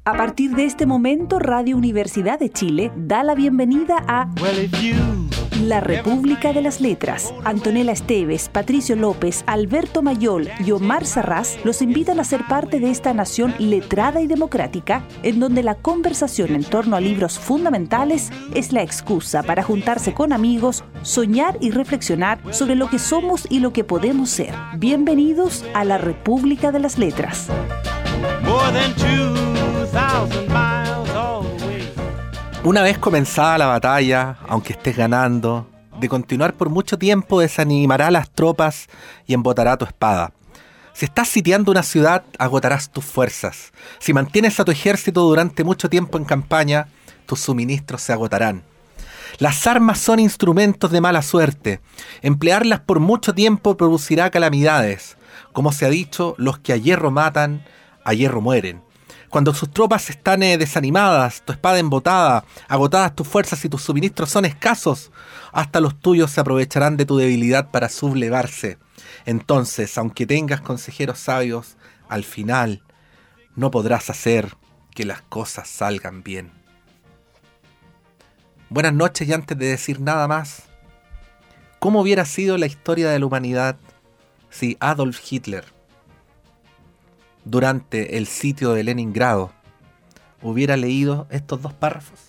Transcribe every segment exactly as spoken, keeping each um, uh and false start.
A partir de este momento, Radio Universidad de Chile da la bienvenida a La República de las Letras. Antonella Esteves, Patricio López, Alberto Mayol y Omar Sarraz los invitan a ser parte de esta nación letrada y democrática, en donde la conversación en torno a libros fundamentales es la excusa para juntarse con amigos, soñar y reflexionar sobre lo que somos y lo que podemos ser. Bienvenidos a La República de las Letras. Una vez comenzada la batalla, aunque estés ganando, de continuar por mucho tiempo desanimará a las tropas y embotará tu espada. Si estás sitiando una ciudad, agotarás tus fuerzas. Si mantienes a tu ejército durante mucho tiempo en campaña, tus suministros se agotarán. Las armas son instrumentos de mala suerte. Emplearlas por mucho tiempo producirá calamidades. Como se ha dicho, los que a hierro matan, a hierro mueren. Cuando sus tropas están eh, desanimadas, tu espada embotada, agotadas tus fuerzas y tus suministros son escasos, hasta los tuyos se aprovecharán de tu debilidad para sublevarse. Entonces, aunque tengas consejeros sabios, al final no podrás hacer que las cosas salgan bien. Buenas noches, y antes de decir nada más, ¿cómo hubiera sido la historia de la humanidad si Adolf Hitler, durante el sitio de Leningrado, hubiera leído estos dos párrafos?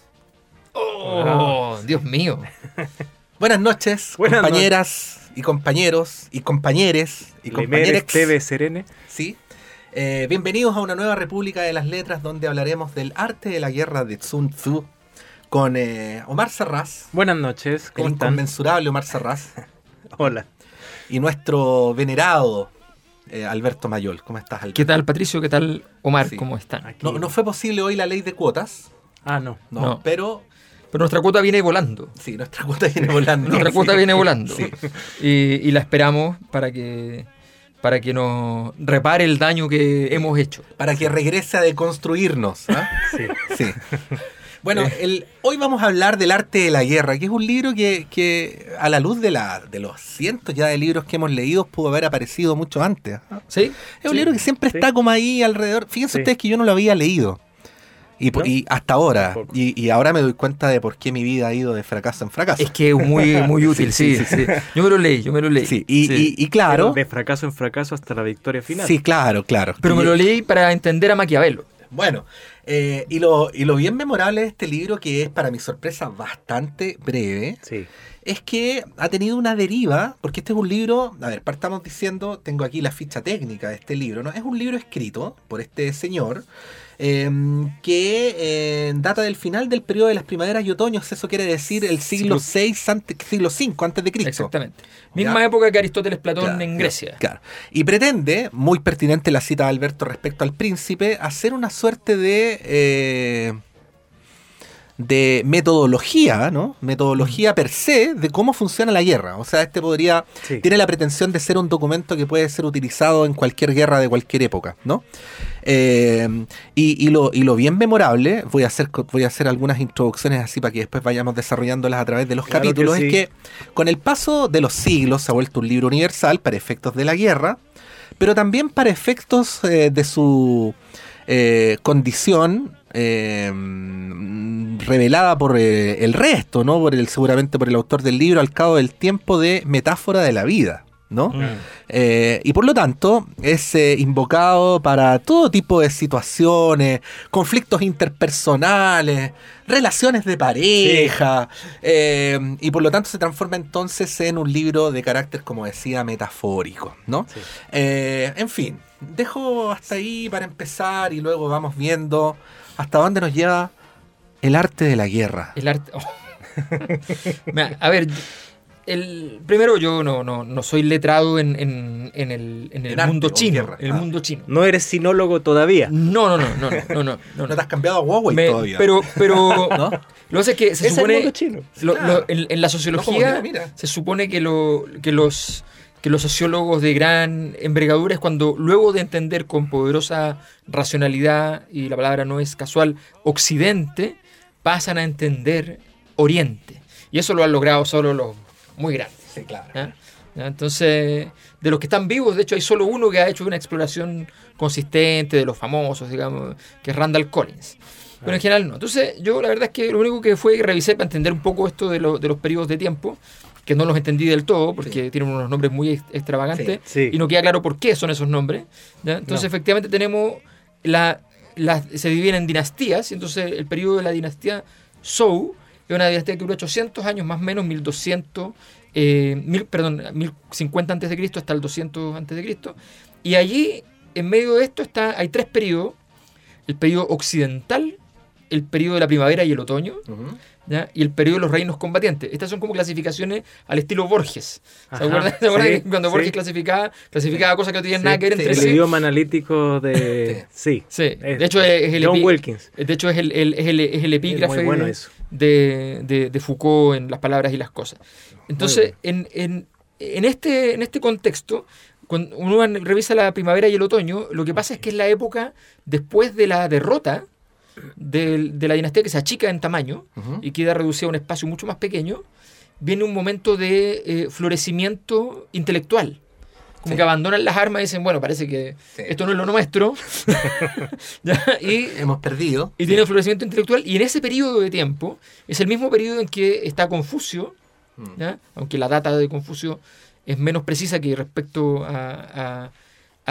¡Oh, Dios mío! Buenas noches, Buenas compañeras no... y compañeros y compañeres y compañeres. T V Serene. Sí. Eh, bienvenidos a una nueva República de las Letras, donde hablaremos del arte de la guerra de Sun Tzu con eh, Omar Sarraz. Buenas noches, ¿cómo el están? Inconmensurable Omar Sarraz. Hola. Y nuestro venerado Eh, Alberto Mayol. ¿Cómo estás, Alberto? ¿Qué tal, Patricio? ¿Qué tal, Omar? Sí. ¿Cómo están? No, no fue posible hoy la ley de cuotas. Ah, no. No, no. pero... Pero nuestra cuota viene volando. Sí, nuestra cuota viene volando. nuestra cuota sí. viene volando. Sí. Y, y la esperamos para que, para que nos repare el daño que hemos hecho. Para que regrese a deconstruirnos. ¿eh? Sí. Sí. Bueno, el, hoy vamos a hablar del arte de la guerra, que es un libro que, que a la luz de, la, de los cientos ya de libros que hemos leído, pudo haber aparecido mucho antes. ¿no? ¿Sí? Es un sí. libro que siempre sí. está como ahí alrededor. Fíjense sí. ustedes que yo no lo había leído. Y, ¿no? y hasta ahora. Y, y ahora me doy cuenta de por qué mi vida ha ido de fracaso en fracaso. Es que es muy, muy útil, sí, sí, sí, sí. Yo me lo leí, yo me lo leí. Sí, y, sí. y, y claro. Pero de fracaso en fracaso hasta la victoria final. Sí, claro, claro. Pero y, me lo leí para entender a Maquiavelo. Bueno, eh, y, lo, y lo bien memorable de este libro, que es para mi sorpresa bastante breve, sí. es que ha tenido una deriva, porque este es un libro, a ver, partamos diciendo, tengo aquí la ficha técnica de este libro, ¿no? Es un libro escrito por este señor, eh, que eh, data del final del periodo de las primaveras y otoños, eso quiere decir el siglo seis, antes, siglo cinco antes de Cristo. Exactamente. Misma ¿Ya? época que Aristóteles Platón Claro, en Grecia. Claro. Y pretende, muy pertinente la cita de Alberto respecto al príncipe, hacer una suerte de... Eh, de metodología, ¿no? Metodología per se de cómo funciona la guerra. O sea, este podría... Sí. Tiene la pretensión de ser un documento que puede ser utilizado en cualquier guerra de cualquier época, ¿no? Eh, y, y, lo, y lo bien memorable, voy a hacer voy a hacer algunas introducciones así para que después vayamos desarrollándolas a través de los claro capítulos, que sí. es que con el paso de los siglos se ha vuelto un libro universal para efectos de la guerra, pero también para efectos eh, de su eh, condición Eh, revelada por eh, el resto, ¿no? Por el, seguramente por el autor del libro, al cabo del tiempo, de metáfora de la vida, ¿no? Mm. Eh, y por lo tanto es eh, invocado para todo tipo de situaciones, conflictos interpersonales, relaciones de pareja, sí. eh, y por lo tanto se transforma entonces en un libro de carácter, como decía, metafórico, ¿no? Sí. Eh, en fin, dejo hasta ahí para empezar y luego vamos viendo hasta dónde nos lleva el arte de la guerra. El arte... Oh. A ver... El, primero, yo no, no, no soy letrado en, en, en el, en el mundo chino. En el ah. mundo chino. ¿No eres sinólogo todavía? No, no, no, no, no, no, no, no. No te has cambiado a Huawei Me, todavía. Pero, pero ¿no? Lo que pasa es que se es supone. El mundo chino. Lo, lo, en, en la sociología no, se supone que lo, que los que los sociólogos de gran envergadura es cuando, luego de entender con poderosa racionalidad, y la palabra no es casual, Occidente, pasan a entender Oriente. Y eso lo han logrado solo los muy grandes. Sí, claro. ¿eh? ¿ya? Entonces, de los que están vivos, de hecho, hay solo uno que ha hecho una exploración consistente de los famosos, digamos, que es Randall Collins. Pero en general no. Entonces, yo la verdad es que lo único que fue que revisé para entender un poco esto de, lo, de los periodos de tiempo, que no los entendí del todo, porque sí. tienen unos nombres muy extravagantes, sí, sí. y no queda claro por qué son esos nombres. ¿ya? Entonces, no. efectivamente, tenemos la, la se dividen en dinastías, y entonces el periodo de la dinastía Zhou es una dinastía que duró ochocientos años, más o menos, mil doscientos, eh, mil, perdón, mil cincuenta antes de Cristo hasta el doscientos antes de Cristo. Y allí, en medio de esto, está, hay tres periodos: el periodo occidental, el periodo de la primavera y el otoño, uh-huh. ¿ya? y el periodo de los reinos combatientes. Estas son como clasificaciones al estilo Borges. ¿Se acuerdan, ¿Se acuerdan sí, que cuando sí. Borges clasificaba, clasificaba sí. cosas que no tenían sí, nada que ver entre sí? El idioma analítico de... sí. sí. De hecho, es el John epi... Wilkins. De hecho, es el, el, es el, es el epígrafe bueno de, de, de Foucault en Las palabras y las cosas. Entonces, bueno. en, en, en, este, en este contexto, cuando uno revisa la primavera y el otoño, lo que pasa es que es la época después de la derrota De, de la dinastía, que se achica en tamaño uh-huh. y queda reducida a un espacio mucho más pequeño, viene un momento de eh, florecimiento intelectual. Como sí. que abandonan las armas y dicen, bueno, parece que sí. esto no es lo nuestro. ¿Ya? Y hemos perdido. Y sí. tiene florecimiento intelectual. Y en ese periodo de tiempo, es el mismo periodo en que está Confucio, mm. ¿ya? aunque la data de Confucio es menos precisa que respecto a... a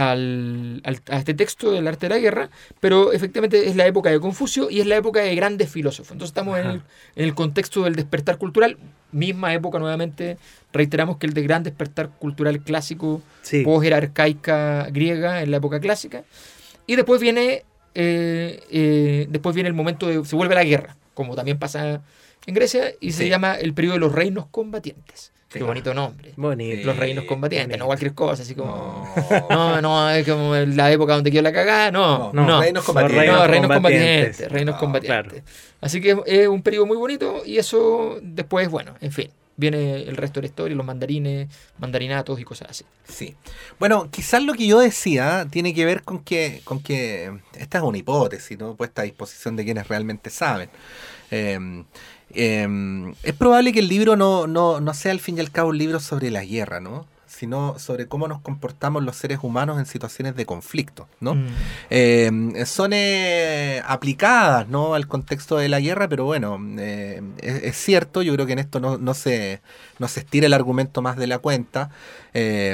Al, al, a este texto del arte de la guerra, pero efectivamente es la época de Confucio y es la época de grandes filósofos. Entonces estamos en el, en el contexto del despertar cultural, misma época nuevamente, reiteramos que el de gran despertar cultural clásico, sí. post-era arcaica griega en la época clásica, y después viene, eh, eh, después viene el momento de, se vuelve la guerra, como también pasa en Grecia, y sí. se llama el periodo de los reinos combatientes. Sí. Qué bonito nombre. Bonito. Los reinos combatientes, bonito. No cualquier cosa, así como... No, no, es como la época donde quedó la cagada, no. No, no. Reinos combatientes. No, reinos reinos combatientes. combatientes. Reinos no, combatientes. Claro. Así que es un periodo muy bonito y eso después, bueno, en fin, viene el resto de la historia, los mandarines, mandarinatos y cosas así. Sí. Bueno, quizás lo que yo decía tiene que ver con que, con que esta es una hipótesis, ¿no? Puesta a disposición de quienes realmente saben. Eh, Eh, es probable que el libro no, no, no sea al fin y al cabo un libro sobre la guerra, ¿no? Sino sobre cómo nos comportamos los seres humanos en situaciones de conflicto, ¿no? Mm. Eh, son eh, aplicadas, ¿no?, al contexto de la guerra, pero bueno, eh, es, es cierto, yo creo que en esto no, no, se, no se estira el argumento más de la cuenta, eh,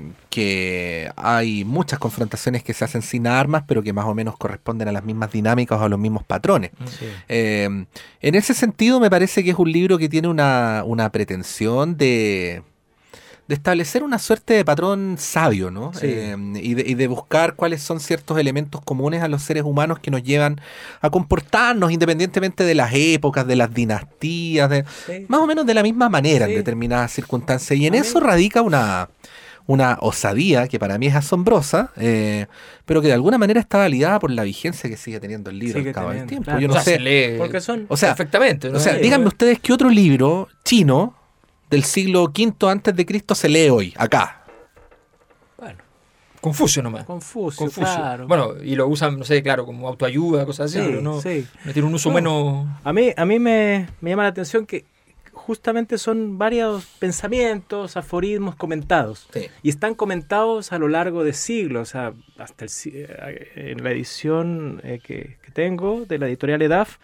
que hay muchas confrontaciones que se hacen sin armas, pero que más o menos corresponden a las mismas dinámicas o a los mismos patrones. Sí. Eh, en ese sentido, me parece que es un libro que tiene una, una pretensión de... de establecer una suerte de patrón sabio, ¿no? Sí. Eh, y, de, y de buscar cuáles son ciertos elementos comunes a los seres humanos que nos llevan a comportarnos independientemente de las épocas, de las dinastías, de, sí. más o menos de la misma manera sí. en determinadas circunstancias. Y en a eso mí. radica una, una osadía que para mí es asombrosa, eh, pero que de alguna manera está validada por la vigencia que sigue teniendo el libro al cabo del tiempo. Claro. Yo no o sea, sé. Se lee porque son o sea, perfectamente. ¿no? O sea, sí, díganme ¿no? ustedes qué otro libro chino del siglo quinto antes de Cristo se lee hoy, acá. Bueno, Confucio nomás. Confucio, Confucio. Claro. Bueno, y lo usan, no sé, claro, como autoayuda, cosas así, sí, pero no, sí. no tiene un uso no. menos... A mí, a mí me, me llama la atención que justamente son varios pensamientos, aforismos comentados. Sí. Y están comentados a lo largo de siglos. O sea, hasta el, en la edición eh, que, que tengo de la editorial Edaf,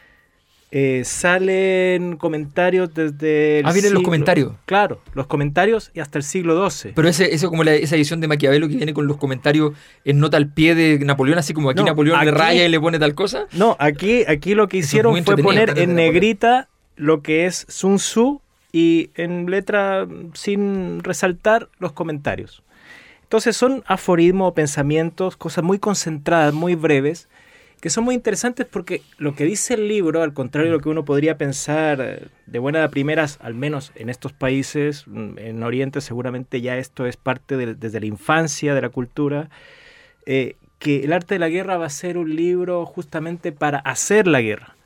Eh, salen comentarios desde el Ah, vienen siglo, los comentarios. Claro, los comentarios y hasta el siglo doce. Pero ese, eso como la, esa edición de Maquiavelo que viene con los comentarios en nota al pie de Napoleón, así como aquí no, Napoleón aquí, le raya y le pone tal cosa. No, aquí, aquí lo que hicieron fue poner en negrita lo que es Sun Tzu y en letra sin resaltar los comentarios. Entonces son aforismos, pensamientos, cosas muy concentradas, muy breves, que son muy interesantes porque lo que dice el libro, al contrario de lo que uno podría pensar de buenas a primeras, al menos en estos países, en Oriente seguramente ya esto es parte de, desde la infancia de la cultura, eh, que el arte de la guerra va a ser un libro justamente para hacer la guerra.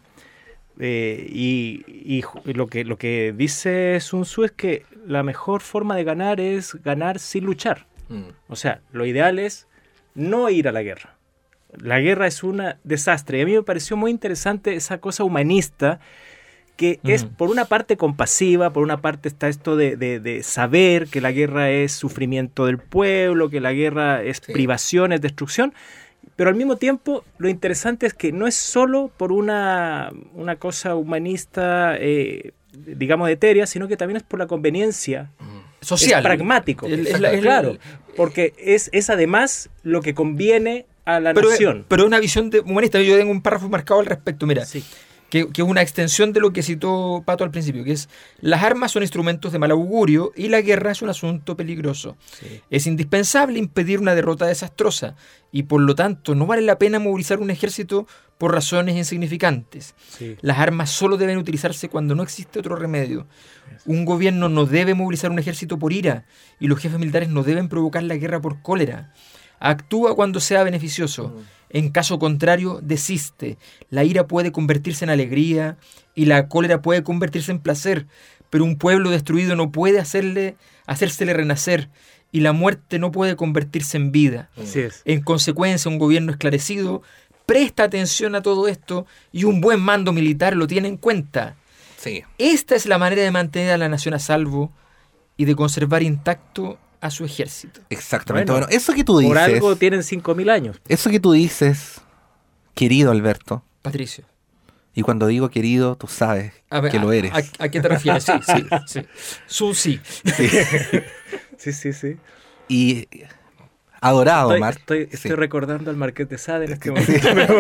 Eh, y y lo, que, lo que dice Sun Tzu es que la mejor forma de ganar es ganar sin luchar. Mm. O sea, lo ideal es no ir a la guerra. La guerra es un desastre. Y a mí me pareció muy interesante esa cosa humanista que mm. es por una parte compasiva, por una parte está esto de, de, de saber que la guerra es sufrimiento del pueblo, que la guerra es sí. privación, es destrucción, pero al mismo tiempo lo interesante es que no es solo por una, una cosa humanista, eh, digamos, etérea, sino que también es por la conveniencia social. Es pragmático, el, el, el, claro, el, porque es, es además lo que conviene a la pero, nación. Pero una visión de, humanista, yo tengo un párrafo marcado al respecto, mira. Sí. Que, que es una extensión de lo que citó Pato al principio, que es: las armas son instrumentos de mal augurio y la guerra es un asunto peligroso. Sí. Es indispensable impedir una derrota desastrosa y por lo tanto no vale la pena movilizar un ejército por razones insignificantes. Sí. Las armas solo deben utilizarse cuando no existe otro remedio. Un gobierno no debe movilizar un ejército por ira y los jefes militares no deben provocar la guerra por cólera. Actúa cuando sea beneficioso. En caso contrario, desiste. La ira puede convertirse en alegría y la cólera puede convertirse en placer, pero un pueblo destruido no puede hacerle, hacérsele renacer y la muerte no puede convertirse en vida. Así es. En consecuencia, un gobierno esclarecido presta atención a todo esto y un buen mando militar lo tiene en cuenta. Sí. Esta es la manera de mantener a la nación a salvo y de conservar intacto a su ejército. Exactamente. Bueno, bueno, eso que tú dices... Por algo tienen cinco mil años. Eso que tú dices, querido Alberto... Patricio. Y cuando digo querido, tú sabes a ver, que a, lo eres. A, ¿A qué te refieres? Sí, sí, sí. Sun Tzu. Sí. sí, sí, sí. Y... Adorado, estoy, Mar. Estoy, sí. estoy recordando al Marqués de Sade en este momento.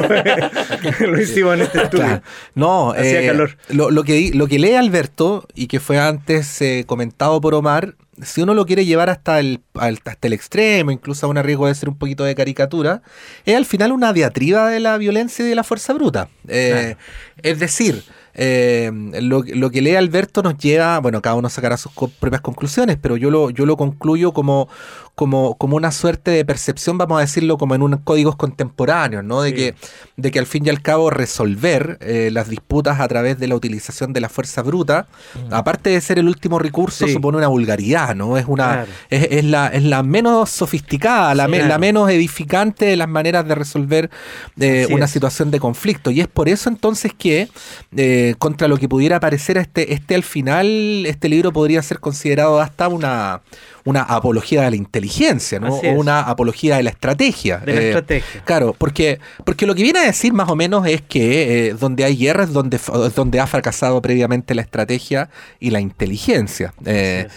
Sí. Lo hicimos en este estudio. Claro. No, hacía eh, calor. Lo, lo, que, lo que lee Alberto, y que fue antes eh, comentado por Omar, si uno lo quiere llevar hasta el, hasta el extremo, incluso a un riesgo de ser un poquito de caricatura, es al final una diatriba de la violencia y de la fuerza bruta. Eh, claro. Es decir... Eh, lo, lo que lee Alberto nos lleva, bueno, cada uno sacará sus co- propias conclusiones, pero yo lo, yo lo concluyo como, como, como una suerte de percepción, vamos a decirlo, como en unos códigos contemporáneos, ¿no? De, sí. que, de que al fin y al cabo resolver eh, las disputas a través de la utilización de la fuerza bruta, mm. aparte de ser el último recurso, sí. supone una vulgaridad, ¿no? Es una claro. es, es, la, es la menos sofisticada, la, sí, me, claro. la menos edificante de las maneras de resolver eh, una es. situación de conflicto. Y es por eso entonces que eh, contra lo que pudiera parecer este, este al final, este libro podría ser considerado hasta una, una apología de la inteligencia, ¿no? O una apología de la estrategia. De la eh, estrategia. Claro, porque, porque lo que viene a decir más o menos es que eh, donde hay guerra es donde, donde ha fracasado previamente la estrategia y la inteligencia. Eh,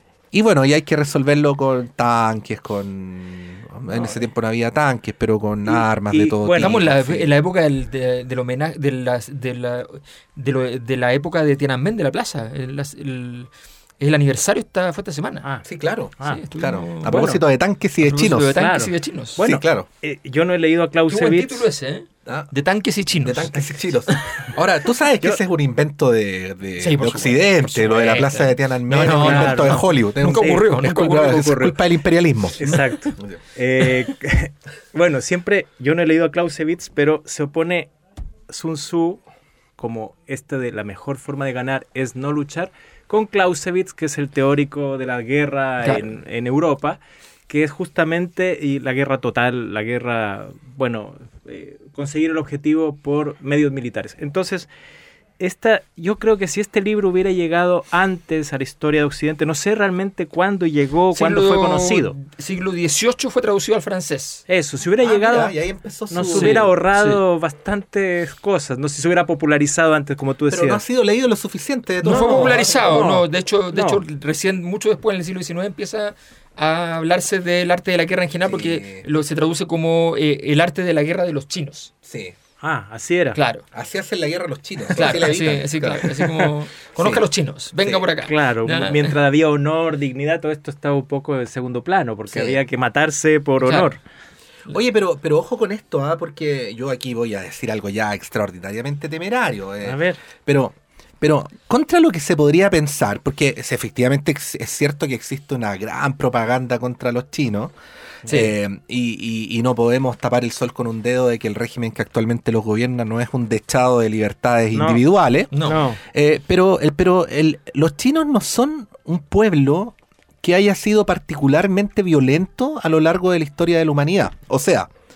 y bueno, y hay que resolverlo con tanques, con... En ese tiempo no había tanques, pero con y, armas y, de todo bueno, tipo. Estamos en la, en la época del, de, del homenaje, de, las, de, la, de, lo, de la época de Tiananmen, de la plaza. El, el, el aniversario está, fue esta semana. Ah, sí, claro. Ah, sí, estuvimos, claro. A propósito bueno, de tanques y de chinos. de tanques claro. y de chinos. Bueno, sí, claro. Eh, yo no he leído a Clausewitz. Qué buen título ese, ¿eh? Ah, de tanques y chinos. De tanques y chinos. Ahora, tú sabes que yo, ese es un invento de, de, sí, de Occidente, supuesto, lo de la plaza de Tiananmen, no, no, es un claro, invento no. de Hollywood. Nunca un, ocurrió, es, nunca es ocurrió. Culpa, es culpa del imperialismo. Exacto. eh, bueno, siempre, yo no he leído a Clausewitz, pero se opone Sun Tzu como este de la mejor forma de ganar es no luchar, con Clausewitz, que es el teórico de la guerra claro. en, en Europa, que es justamente y la guerra total, la guerra, bueno, eh, conseguir el objetivo por medios militares. Entonces, esta, yo creo que si este libro hubiera llegado antes a la historia de Occidente, no sé realmente cuándo llegó, siglo, cuándo fue conocido. Siglo dieciocho fue traducido al francés. Eso, si hubiera ah, llegado, mira, y ahí empezó su... nos hubiera sí, ahorrado sí. bastantes cosas, no sé si se hubiera popularizado antes, como tú decías. Pero no ha sido leído lo suficiente. De todo. No, no fue popularizado, no, no. de hecho, de no. hecho recién, mucho después, en el siglo diecinueve, empieza a hablarse del arte de la guerra en general, sí. porque lo, se traduce como eh, el arte de la guerra de los chinos. Sí. Ah, así era. Claro. Así hacen la guerra los chinos. Claro, así, así, claro. Así como, conozca sí. a los chinos, venga sí. por acá. Claro, ¿no? Mientras había honor, dignidad, todo esto estaba un poco en segundo plano, porque sí. había que matarse por claro. honor. Oye, pero, pero ojo con esto, ¿eh? Porque yo aquí voy a decir algo ya extraordinariamente temerario. Eh. A ver. Pero... Pero contra lo que se podría pensar, porque es, efectivamente es cierto que existe una gran propaganda contra los chinos, sí. eh, y, y, y no podemos tapar el sol con un dedo de que el régimen que actualmente los gobierna no es un dechado de libertades no. individuales, no. no. Eh, pero, el, pero el, los chinos no son un pueblo que haya sido particularmente violento a lo largo de la historia de la humanidad. O sea,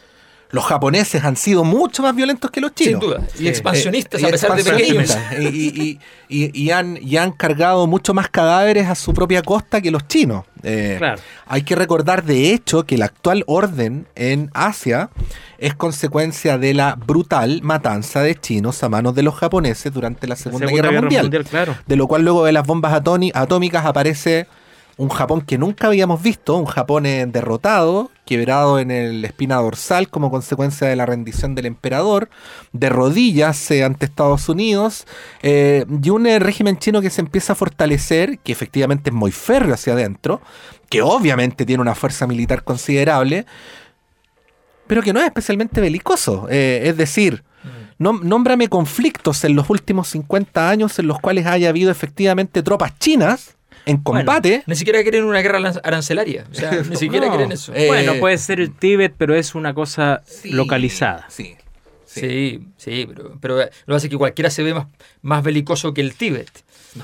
los japoneses han sido mucho más violentos que los chinos. Sin duda. Sí. Y expansionistas, eh, a pesar de pequeños. Y, y, y, y, han, y han cargado mucho más cadáveres a su propia costa que los chinos. Eh, claro. Hay que recordar, de hecho, que el actual orden en Asia es consecuencia de la brutal matanza de chinos a manos de los japoneses durante la Segunda, la Segunda Guerra, Guerra Mundial. mundial claro. De lo cual luego de las bombas atómicas aparece un Japón que nunca habíamos visto, un Japón derrotado, quebrado en el espina dorsal como consecuencia de la rendición del emperador, de rodillas eh, ante Estados Unidos, eh, y un eh, régimen chino que se empieza a fortalecer, que efectivamente es muy férreo hacia adentro, que obviamente tiene una fuerza militar considerable, pero que no es especialmente belicoso. Eh, es decir, no, nómbrame conflictos en los últimos cincuenta años en los cuales haya habido efectivamente tropas chinas en combate. Bueno, ni siquiera quieren una guerra arancelaria. O sea, ni siquiera no. quieren eso. Eh, bueno, puede ser el Tíbet, pero es una cosa sí, localizada. Sí, sí, sí, sí pero, pero lo que hace que cualquiera se ve más, más belicoso que el Tíbet.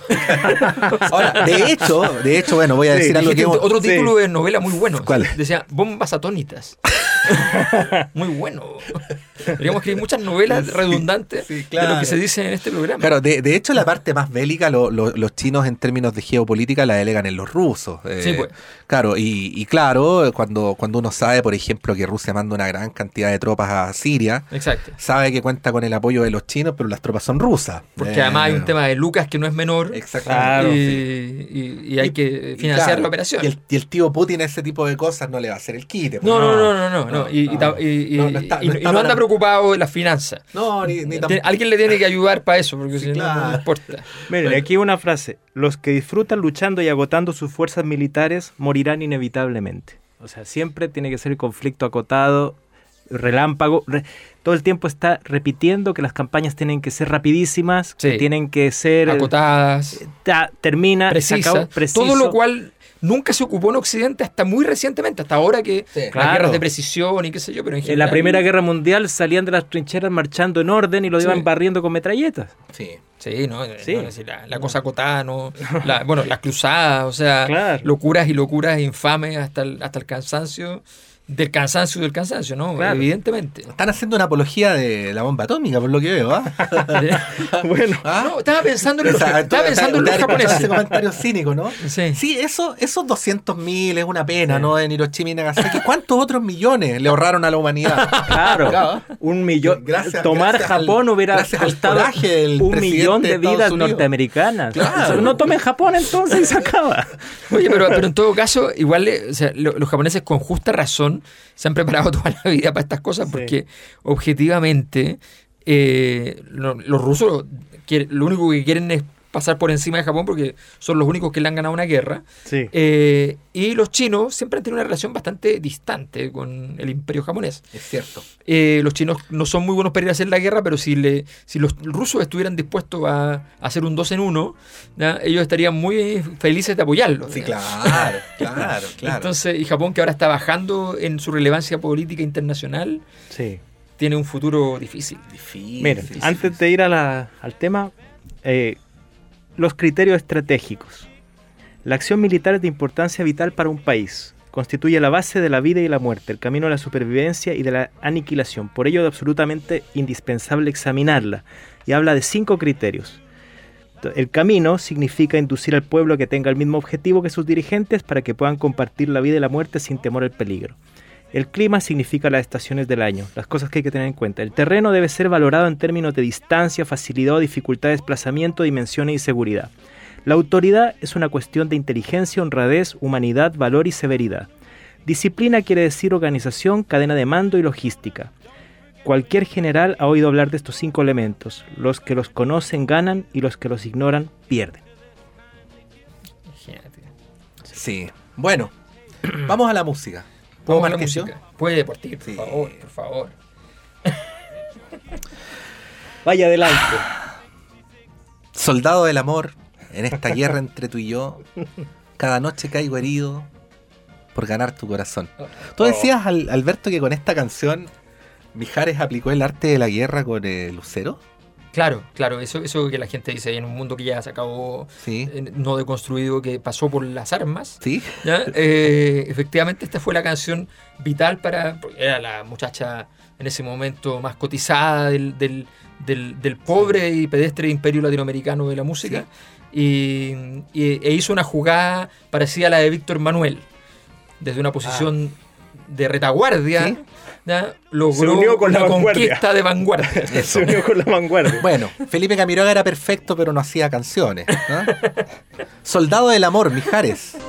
Ahora, de hecho, de hecho, bueno, voy a decir sí, algo que... Otro título sí. de novela muy bueno. ¿Cuál? Decía, bombas atónitas. Muy bueno. Digamos que hay muchas novelas sí, redundantes sí, claro. de lo que se dice en este programa. Claro, de, de hecho la parte más bélica lo, lo, los chinos en términos de geopolítica la delegan en los rusos. Eh, sí, pues. Claro, y, y claro, cuando, cuando uno sabe, por ejemplo, que Rusia manda una gran cantidad de tropas a Siria, exacto. sabe que cuenta con el apoyo de los chinos, pero las tropas son rusas. Porque eh, además hay un tema de Lucas que no es menor. Exactamente. Y, y, y hay que financiar y claro, la operación. Y el, y el tío Putin ese tipo de cosas no le va a hacer el quite. No, no, no, no, no, no, no. Y, no, y, y, no, no, está, no, y, y no anda preocupado de las finanzas. No, ni, ni Alguien le tiene que ayudar para eso, porque sí, si claro. no, no importa. Miren, aquí una frase. Los que disfrutan luchando y agotando sus fuerzas militares morirán inevitablemente. O sea, siempre tiene que ser el conflicto acotado, relámpago. Re, todo el tiempo está repitiendo que las campañas tienen que ser rapidísimas, sí. que tienen que ser... acotadas. Ta, termina, precisa, se acabó, preciso. Todo lo cual... nunca se ocupó en Occidente hasta muy recientemente, hasta ahora que sí, las claro. guerras de precisión y qué sé yo, pero en general... En la Primera Guerra Mundial salían de las trincheras marchando en orden y lo sí. iban barriendo con metralletas. Sí, sí, no, sí. no decir, la, la cosa acotada, no, la, bueno, las cruzadas, o sea, claro. locuras y locuras infames hasta el, hasta el cansancio. Del cansancio del cansancio, ¿no? Claro. Evidentemente. Están haciendo una apología de la bomba atómica, por lo que veo, ¿ah? Bueno, ¿ah? No, estaba pensando en los, estaba estaba pensando en los japoneses. Ese comentario cínico, ¿no? Sí, sí eso, esos doscientos mil es una pena, sí. ¿no? En Hiroshima y Nagasaki. ¿Cuántos otros millones le ahorraron a la humanidad? Claro, claro. un millón. Gracias, Tomar gracias Japón al, hubiera costado un millón de vidas de norteamericanas. Claro. No tomen Japón entonces y se acaba. Oye, pero, pero en todo caso, igual o sea, lo, los japoneses con justa razón se han preparado toda la vida para estas cosas porque sí. objetivamente eh, lo, los rusos quieren, lo único que quieren es pasar por encima de Japón porque son los únicos que le han ganado una guerra sí. eh, y los chinos siempre han tenido una relación bastante distante con el imperio japonés. Es cierto. Eh, los chinos no son muy buenos para ir a hacer la guerra, pero si, le, si los rusos estuvieran dispuestos a, a hacer un dos en uno, ¿ya? Ellos estarían muy felices de apoyarlos. Sí, claro, claro, claro. Entonces, y Japón, que ahora está bajando en su relevancia política internacional, sí. tiene un futuro difícil. Difícil. Mira, difícil. Antes de ir a la, al tema, eh, los criterios estratégicos. La acción militar es de importancia vital para un país. Constituye la base de la vida y la muerte, el camino a la supervivencia y de la aniquilación. Por ello es absolutamente indispensable examinarla. Y habla de cinco criterios. El camino significa inducir al pueblo a que tenga el mismo objetivo que sus dirigentes para que puedan compartir la vida y la muerte sin temor al peligro. El clima significa las estaciones del año, las cosas que hay que tener en cuenta. El terreno debe ser valorado en términos de distancia, facilidad o dificultad de desplazamiento, dimensiones y seguridad. La autoridad es una cuestión de inteligencia, honradez, humanidad, valor y severidad. Disciplina quiere decir organización, cadena de mando y logística. Cualquier general ha oído hablar de estos cinco elementos. Los que los conocen ganan y los que los ignoran pierden. Sí. Bueno, vamos a la música. ¿Puedo a la música? Puede por ti, por sí. favor, por favor. Vaya adelante. Soldado del amor, en esta guerra entre tú y yo, cada noche caigo herido por ganar tu corazón. Tú decías, Alberto, que con esta canción Mijares aplicó el arte de la guerra con el lucero. Claro, claro, eso, eso que la gente dice, en un mundo que ya se acabó, sí. eh, no deconstruido, que pasó por las armas. Sí. ¿Ya? Eh, efectivamente, esta fue la canción vital para... Era la muchacha en ese momento más cotizada del, del, del, del pobre y pedestre imperio latinoamericano de la música. Sí. Y, y, e hizo una jugada parecida a la de Víctor Manuel, desde una posición ah. de retaguardia. ¿Sí? ¿Ya? Logró se unió con una la conquista de vanguardia. Se unió con la vanguardia. Bueno, Felipe Camiroaga era perfecto, pero no hacía canciones, ¿no? Soldado del amor, Mijares.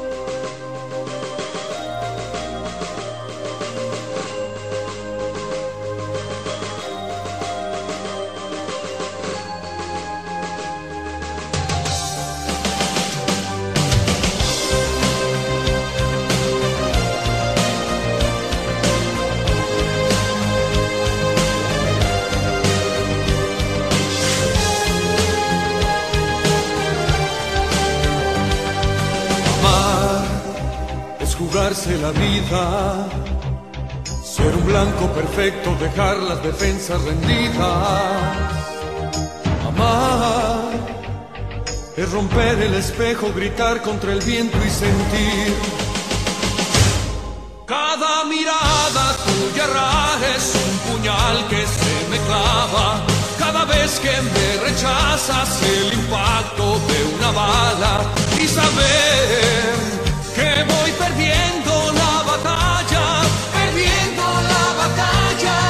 La vida, ser un blanco perfecto, dejar las defensas rendidas. Amar es romper el espejo, gritar contra el viento y sentir. Cada mirada tuya rara es un puñal que se me clava. Cada vez que me rechazas el impacto de una bala. Y saber que voy perdiendo la batalla, perdiendo la batalla.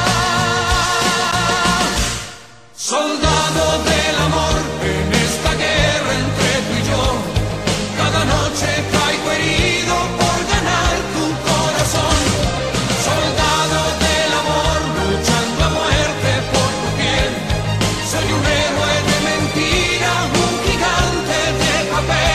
Soldado del amor en esta guerra entre tú y yo. Cada noche caigo herido por ganar tu corazón. Soldado del amor luchando a muerte por tu piel. Soy un héroe de mentira, un gigante de papel.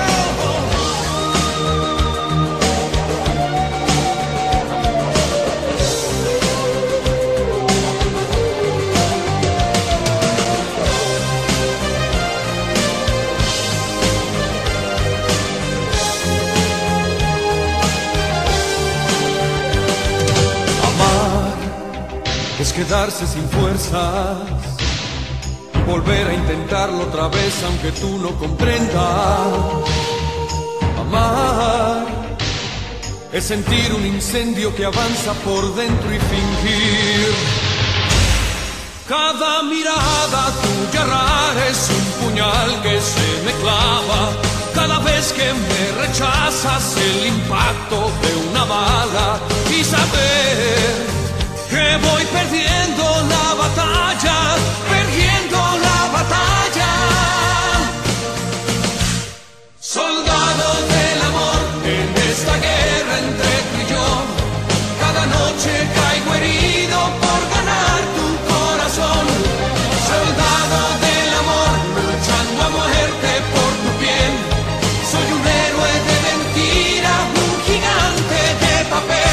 Es quedarse sin fuerzas, volver a intentarlo otra vez aunque tú no comprendas. Amar es sentir un incendio que avanza por dentro y fingir. Cada mirada tuya rara es un puñal que se me clava. Cada vez que me rechazas el impacto de una bala. Y saber que voy perdiendo la batalla, perdiendo la batalla. Soldado del amor en esta guerra entre tú y yo. Cada noche caigo herido por ganar tu corazón. Soldado del amor luchando a muerte por tu piel. Soy un héroe de mentira, un gigante de papel.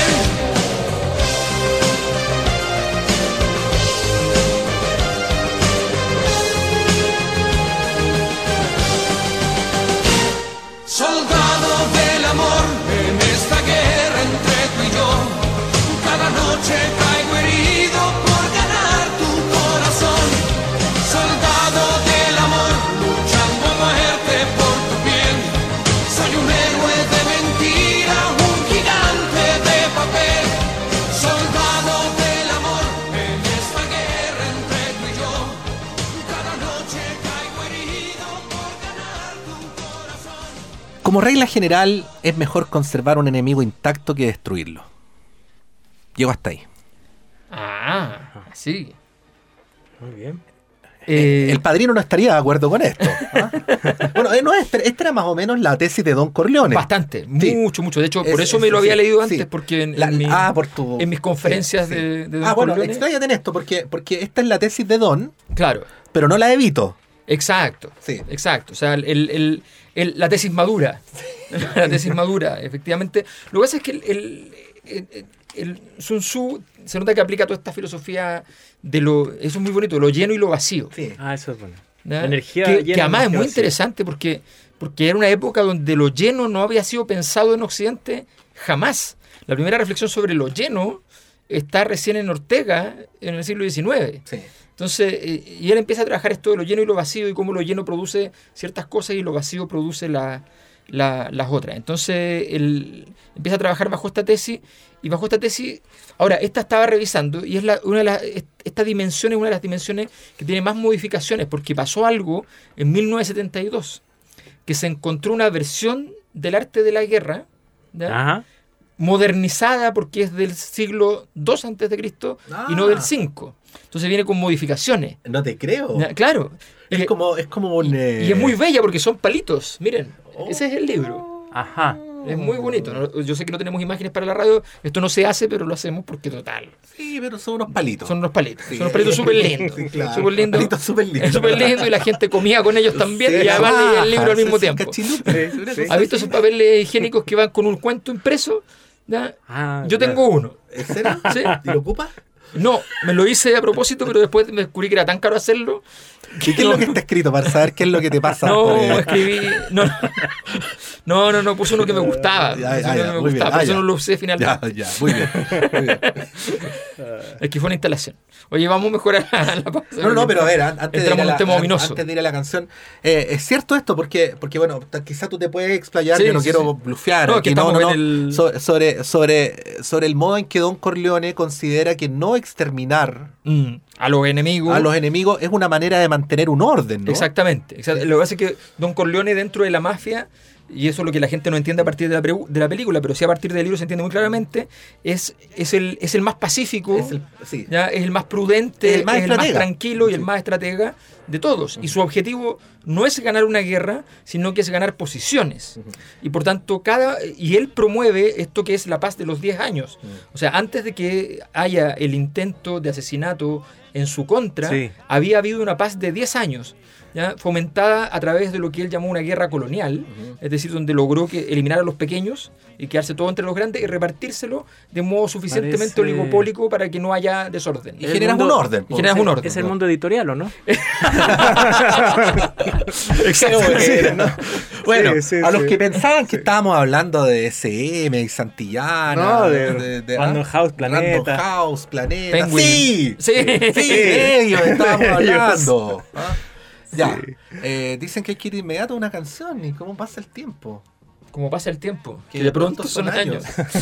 Soldado del amor en esta guerra entre tú y yo. Cada noche caigo herido por ganar tu corazón. Soldado del amor luchando a muerte por tu piel. Soy un héroe de mentira, un gigante de papel. Soldado del amor en esta guerra entre tú y yo. Cada noche caigo herido por ganar tu corazón. Como regla general, es mejor conservar un enemigo intacto que destruirlo. Llego hasta ahí. Ah, sí. Muy bien. Eh, el Padrino no estaría de acuerdo con esto. ¿Ah? Bueno, eh, no, esta, esta era más o menos la tesis de Don Corleone. Bastante, sí. mucho, mucho. De hecho, por es, eso es, me lo había sí, leído antes, sí. porque en, la, en, mi, ah, por tu, en mis conferencias sí, sí. de, de Don Ah, bueno, Corleone. expláyate en esto, porque, porque esta es la tesis de Don, claro, pero no la de Vito. Exacto, sí. exacto. O sea, el, el, el, la tesis madura. La tesis madura, efectivamente. Lo que pasa es que el, el, el, el Sun Tzu se nota que aplica toda esta filosofía de lo... Eso es muy bonito, lo lleno y lo vacío. Sí. Ah, eso es bueno. ¿Ya? La energía que, llena, que además es muy vacía. interesante porque, porque era una época donde lo lleno no había sido pensado en Occidente jamás. La primera reflexión sobre lo lleno está recién en Ortega en el siglo diecinueve. Sí. Entonces, eh, y él empieza a trabajar esto de lo lleno y lo vacío y cómo lo lleno produce ciertas cosas y lo vacío produce la, la, las otras. Entonces, él empieza a trabajar bajo esta tesis y bajo esta tesis, ahora, esta estaba revisando y es la, una de las, esta dimensión es una de las dimensiones que tiene más modificaciones porque pasó algo en mil novecientos setenta y dos, que se encontró una versión del arte de la guerra, ¿ya? Ajá. modernizada porque es del siglo dos antes de Cristo Ah. y no del cinco. Entonces viene con modificaciones. No te creo. Ya, claro. Es Y- como, es como un... eh, Y es muy bella porque son palitos. Miren, Oh. ese es el libro. Ajá. Es muy bonito. ¿no? Yo sé que no tenemos imágenes para la radio. Esto no se hace, pero lo hacemos porque total. Sí, pero son unos palitos. Son unos palitos. Sí. Son unos palitos súper lindos. Sí, claro. Súper lindos. Palitos súper lindos. Es súper lindo y la gente comía con ellos también Sí. y además leía el libro al Ah, mismo sí, tiempo. cachilupe. Sí, Una sí. cosa ¿Has visto así. esos papeles higiénicos que van con un cuento impreso? ¿Ya? Ah, Yo ya. tengo uno. ¿En serio? Sí. ¿Y lo ocupas? No, me lo hice a propósito, pero después me descubrí que era tan caro hacerlo. ¿Y qué es lo que está escrito para saber qué es lo que te pasa? No, Por, eh, escribí. No, no, no, no, puse uno que me gustaba. Ya, Puse ya, uno ya, que me muy bien. gustaba, Ah, por eso ya. no lo usé finalmente. Ya, ya, muy bien. Muy bien. Es que fue una instalación. Oye, vamos mejor a la, a la pausa. No, no, pero a ver, an- antes de, ir Entramos a en la, un tema an- ominoso. antes de ir a la canción, eh, ¿es cierto esto? Porque, porque bueno, ta- quizá tú te puedes explayar, Sí, yo no sí, quiero sí. blufear, No, aquí, que no, no, estamos no, en el- So- sobre, sobre, sobre el modo en que Don Corleone considera que no exterminar Mm, a los enemigos. a los enemigos es una manera de mantener un orden, ¿no? Exactamente. exact- Lo que pasa es que Don Corleone dentro de la mafia, y eso es lo que la gente no entiende a partir de la, pre- de la película, pero sí a partir del libro se entiende muy claramente, es, es, el, es el más pacífico, Es el- sí. ¿ya? Es el más prudente, Es el más es el más estratega. tranquilo y el Sí. más estratega de todos. Y su objetivo no es ganar una guerra, sino que es ganar posiciones. Y por tanto, cada y él promueve esto que es la paz de los diez años. O sea, antes de que haya el intento de asesinato en su contra, Sí. había habido una paz de diez años. ¿Ya? Fomentada a través de lo que él llamó una guerra colonial, es decir, donde logró que eliminar a los pequeños y quedarse todo entre los grandes y repartírselo de modo suficientemente Parece- oligopólico para que no haya desorden. Y El generas mundo- un orden. y po. generas un orden. Es el mundo editorial, ¿o no? Creo que era, ¿no? Bueno, Sí, sí, a los sí. que pensaban que estábamos hablando de S M y Santillana, No, de Random House, Planeta. Random House, Planeta. Penguin. Sí, Sí. sí, de ellos estábamos Ellos. hablando. ¿Ah? Ya, Sí. eh, dicen que hay que ir inmediato a una canción. ¿Y cómo pasa el tiempo? Como pasa el tiempo, que Que de pronto son años.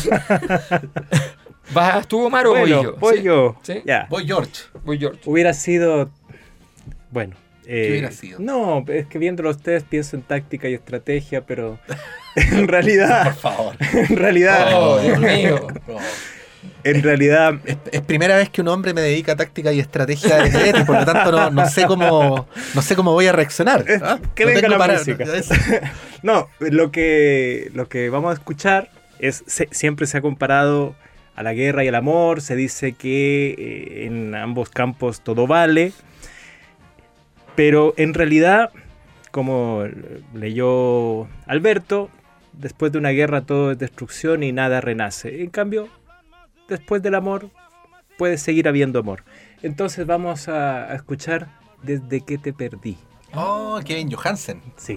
¿Vas tú, Omar, o voy Bueno, yo? voy ¿Sí? yo. ¿Sí? Ya. Voy George. Voy George. Hubiera sido. Bueno. eh, hubiera sido? No, es que viéndolo a ustedes pienso en táctica y estrategia, pero en realidad. Por favor. En realidad. Oh, Dios mío. En realidad. Es, es primera vez que un hombre me dedica a táctica y estrategia de leer y por lo tanto no, no sé cómo no sé cómo voy a reaccionar. ¿Ah? Que No venga tengo la para- música. es- No, lo que, lo que vamos a escuchar es se- siempre se ha comparado a la guerra y al amor, se dice que eh, en ambos campos todo vale, pero en realidad, como leyó Alberto, después de una guerra todo es destrucción y nada renace. En cambio, después del amor puede seguir habiendo amor. Entonces vamos a, a escuchar Desde que te perdí. Oh, Kevin Johansen. Sí.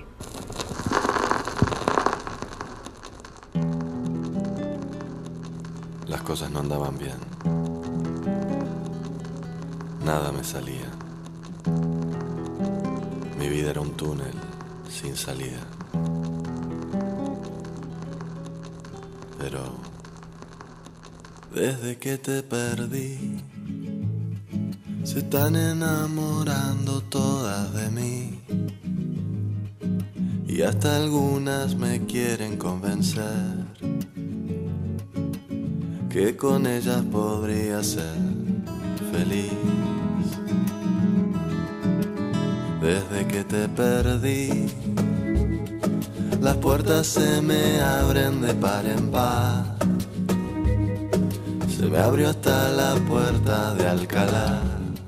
Las cosas no andaban bien. Nada me salía. Mi vida era un túnel sin salida. Pero desde que te perdí, se están enamorando todas de mí. Y hasta algunas me quieren convencer que con ellas podría ser feliz. Desde que te perdí, las puertas se me abren de par en par. Se me abrió hasta la puerta de Alcalá.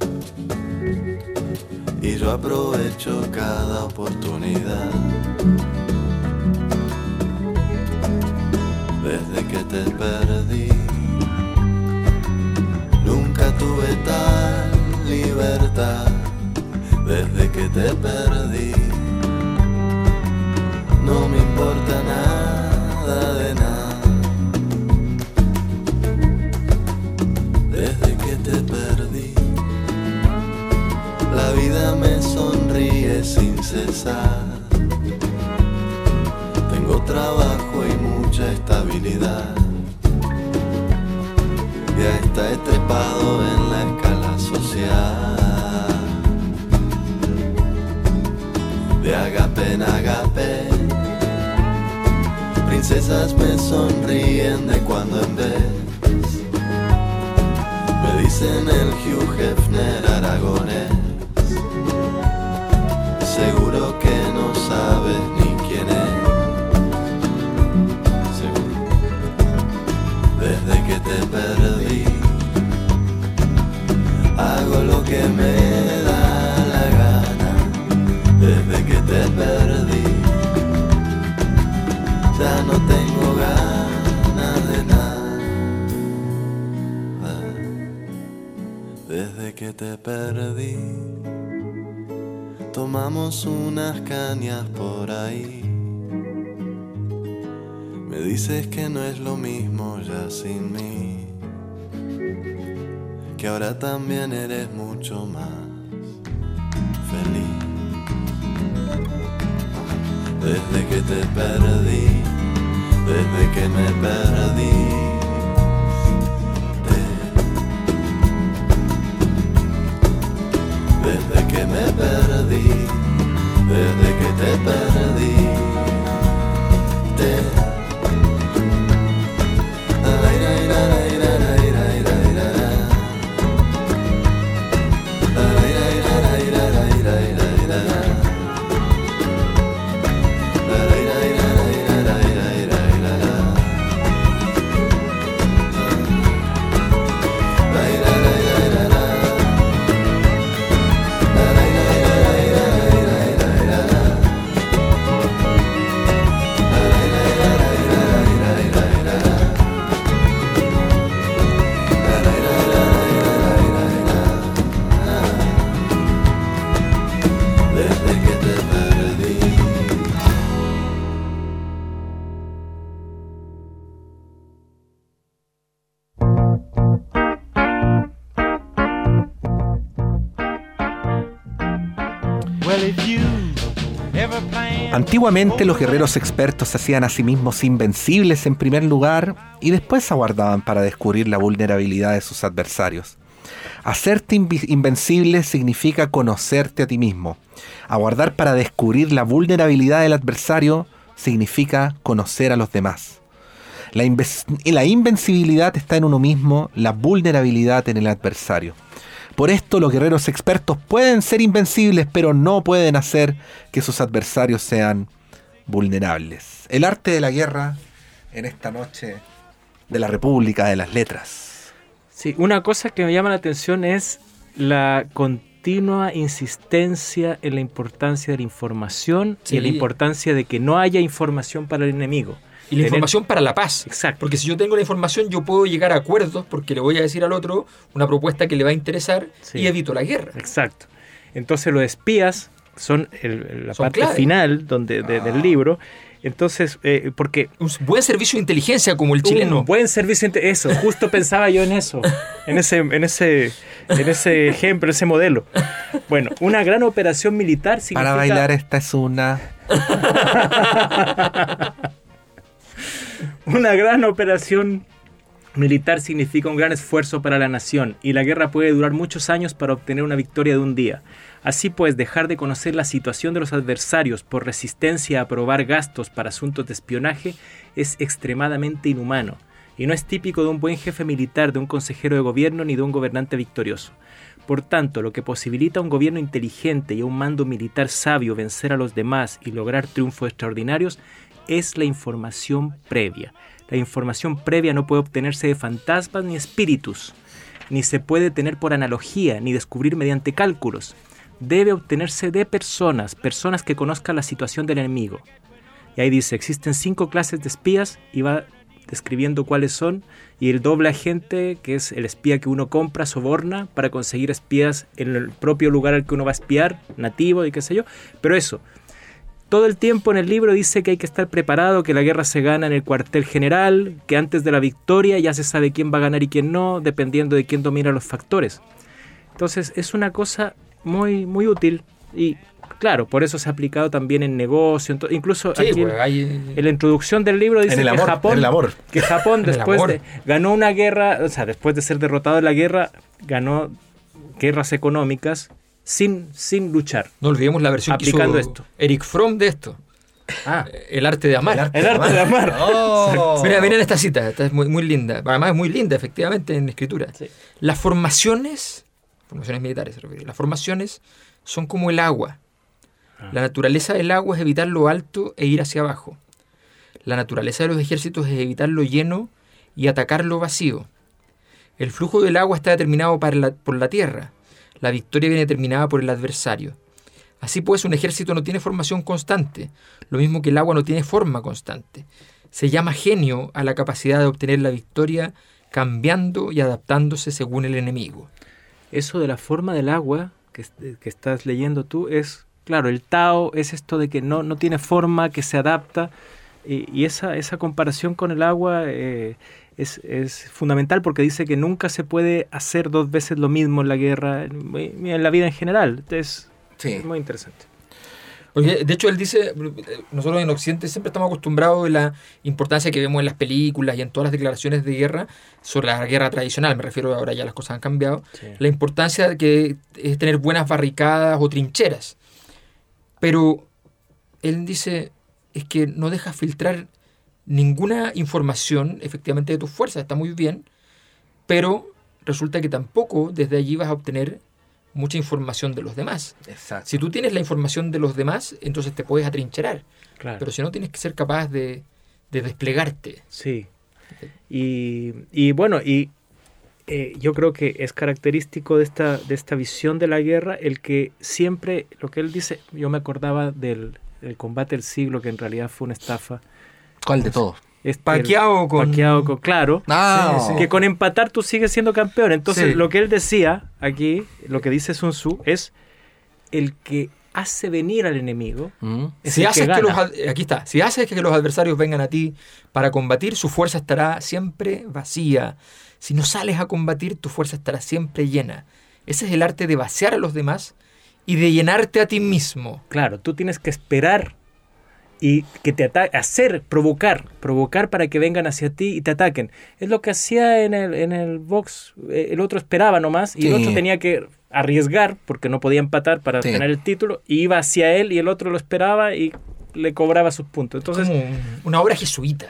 Y yo aprovecho cada oportunidad. Desde que te perdí, nunca tuve tal libertad. Desde que te perdí, no me importa nada de nada. Desde que te perdí, cesar. Tengo trabajo y mucha estabilidad. Ya está trepado en la escala social. De agape en agape, princesas me sonríen de cuando en vez. Me dicen el Hugh Hefner aragonés. Seguro que no sabes ni quién es. Seguro. Desde que te perdí, hago lo que me da la gana. Desde que te perdí, ya no tengo ganas de nada. Desde que te perdí, tomamos unas cañas por ahí. Me dices que no es lo mismo ya sin mí, que ahora también eres mucho más feliz. Desde que te perdí, desde que me perdí, desde que me perdí, desde que te perdí, te... Antiguamente los guerreros expertos se hacían a sí mismos invencibles en primer lugar y después aguardaban para descubrir la vulnerabilidad de sus adversarios. Hacerte inv- invencible significa conocerte a ti mismo. Aguardar para descubrir la vulnerabilidad del adversario significa conocer a los demás. La, inve- la invencibilidad está en uno mismo, la vulnerabilidad en el adversario. Por esto los guerreros expertos pueden ser invencibles, pero no pueden hacer que sus adversarios sean vulnerables. El arte de la guerra en esta noche de la República de las Letras. Sí, una cosa que me llama la atención es la continua insistencia en la importancia de la información, sí, y en la importancia de que no haya información para el enemigo. Y la información para la paz. Exacto. Porque si yo tengo la información, yo puedo llegar a acuerdos porque le voy a decir al otro una propuesta que le va a interesar, sí, y evito la guerra. Exacto. Entonces los espías son el, la son parte clave. final donde, de, ah. del libro. Entonces, eh, porque... Un buen servicio de inteligencia como el chileno. Un buen servicio de inteligencia. Eso, justo pensaba yo en eso. En ese, en ese, en ese ejemplo, ese modelo. Bueno, una gran operación militar significa... Para bailar esta es una... Una gran operación militar significa un gran esfuerzo para la nación, y la guerra puede durar muchos años para obtener una victoria de un día. Así pues, dejar de conocer la situación de los adversarios por resistencia a aprobar gastos para asuntos de espionaje es extremadamente inhumano, y no es típico de un buen jefe militar, de un consejero de gobierno ni de un gobernante victorioso. Por tanto, lo que posibilita a un gobierno inteligente y a un mando militar sabio vencer a los demás y lograr triunfos extraordinarios es la información previa. La información previa no puede obtenerse de fantasmas ni espíritus, ni se puede tener por analogía, ni descubrir mediante cálculos. Debe obtenerse de personas, personas que conozcan la situación del enemigo. Y ahí dice, existen cinco clases de espías, y va describiendo cuáles son, y el doble agente, que es el espía que uno compra, soborna, para conseguir espías en el propio lugar al que uno va a espiar, nativo y qué sé yo, pero eso... Todo el tiempo en el libro dice que hay que estar preparado, que la guerra se gana en el cuartel general, que antes de la victoria ya se sabe quién va a ganar y quién no, dependiendo de quién domina los factores. Entonces es una cosa muy, muy útil, y claro, por eso se ha aplicado también en negocio, en incluso sí, aquí pues, hay... en la introducción del libro dice en el que amor, Japón, en el amor. que Japón después de, ganó una guerra, o sea, después de ser derrotado en la guerra, ganó guerras económicas sin, sin luchar. No olvidemos la versión aplicando que hizo esto. Eric Fromm de esto. Ah, el arte de amar. El arte, el arte de amar. Oh. Mira, miren esta cita, esta es muy, muy linda. Además es muy linda, efectivamente, en escritura. Sí. Las formaciones, formaciones militares, se refiere, las formaciones son como el agua. Ah. La naturaleza del agua es evitar lo alto e ir hacia abajo. La naturaleza de los ejércitos es evitar lo lleno y atacar lo vacío. El flujo del agua está determinado para la, por la tierra. La victoria viene determinada por el adversario. Así pues, un ejército no tiene formación constante, lo mismo que el agua no tiene forma constante. Se llama genio a la capacidad de obtener la victoria cambiando y adaptándose según el enemigo. Eso de la forma del agua que, que estás leyendo tú es, claro, el Tao es esto de que no, no tiene forma, que se adapta, y, y esa, esa comparación con el agua eh, es, es fundamental porque dice que nunca se puede hacer dos veces lo mismo en la guerra, en, en la vida en general. Es, Sí. Es muy interesante. Porque, de hecho, él dice, nosotros en Occidente siempre estamos acostumbrados a la importancia que vemos en las películas y en todas las declaraciones de guerra sobre la guerra tradicional, me refiero ahora ya las cosas han cambiado, sí. La importancia de que es tener buenas barricadas o trincheras. Pero él dice, es que no dejas filtrar ninguna información efectivamente de tus fuerzas, está muy bien, pero resulta que tampoco desde allí vas a obtener mucha información de los demás. Exacto. Si tú tienes la información de los demás, entonces te puedes atrincherar. Claro. Pero si no, tienes que ser capaz de, de desplegarte. Sí. Y, y bueno, y eh, yo creo que es característico de esta, de esta visión de la guerra el que siempre, lo que él dice, yo me acordaba del, del combate del siglo, que en realidad fue una estafa. ¿Cuál de todos? Este, Pacquiao con... Pacquiao con... Claro, ah, sí, sí. Que con empatar tú sigues siendo campeón. Entonces, sí. Lo que él decía aquí, lo que dice Sun Tzu, es el que hace venir al enemigo. Mm. Si haces que, que los, aquí está. Si haces que los adversarios vengan a ti para combatir, su fuerza estará siempre vacía. Si no sales a combatir, tu fuerza estará siempre llena. Ese es el arte de vaciar a los demás y de llenarte a ti mismo. Claro, tú tienes que esperar y que te ataquen, hacer, provocar, provocar para que vengan hacia ti y te ataquen. Es lo que hacía en el, en el box, el otro esperaba nomás y sí. El otro tenía que arriesgar porque no podía empatar para sí. Tener el título, y iba hacia él y el otro lo esperaba y le cobraba sus puntos. Entonces, como una obra jesuita.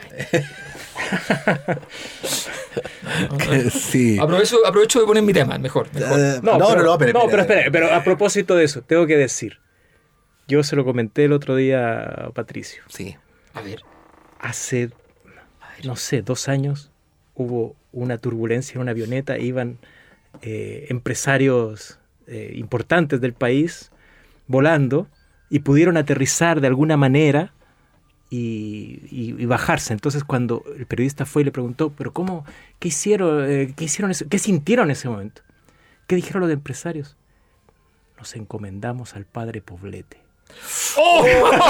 Sí. Aprovecho, aprovecho de poner mi tema, mejor. mejor. Uh, no, no, pero, no, no, pero, no, pero espera, pero a propósito de eso, tengo que decir. Yo se lo comenté el otro día a Patricio. Sí. A ver. Hace, a ver. no sé, dos años hubo una turbulencia en una avioneta. Iban eh, empresarios eh, importantes del país volando y pudieron aterrizar de alguna manera y, y, y bajarse. Entonces, cuando el periodista fue y le preguntó, ¿pero cómo? ¿Qué hicieron? Eh, ¿Qué hicieron? Ese, ¿Qué sintieron en ese momento? ¿Qué dijeron los empresarios? Nos encomendamos al padre Poblete. ¡Oh!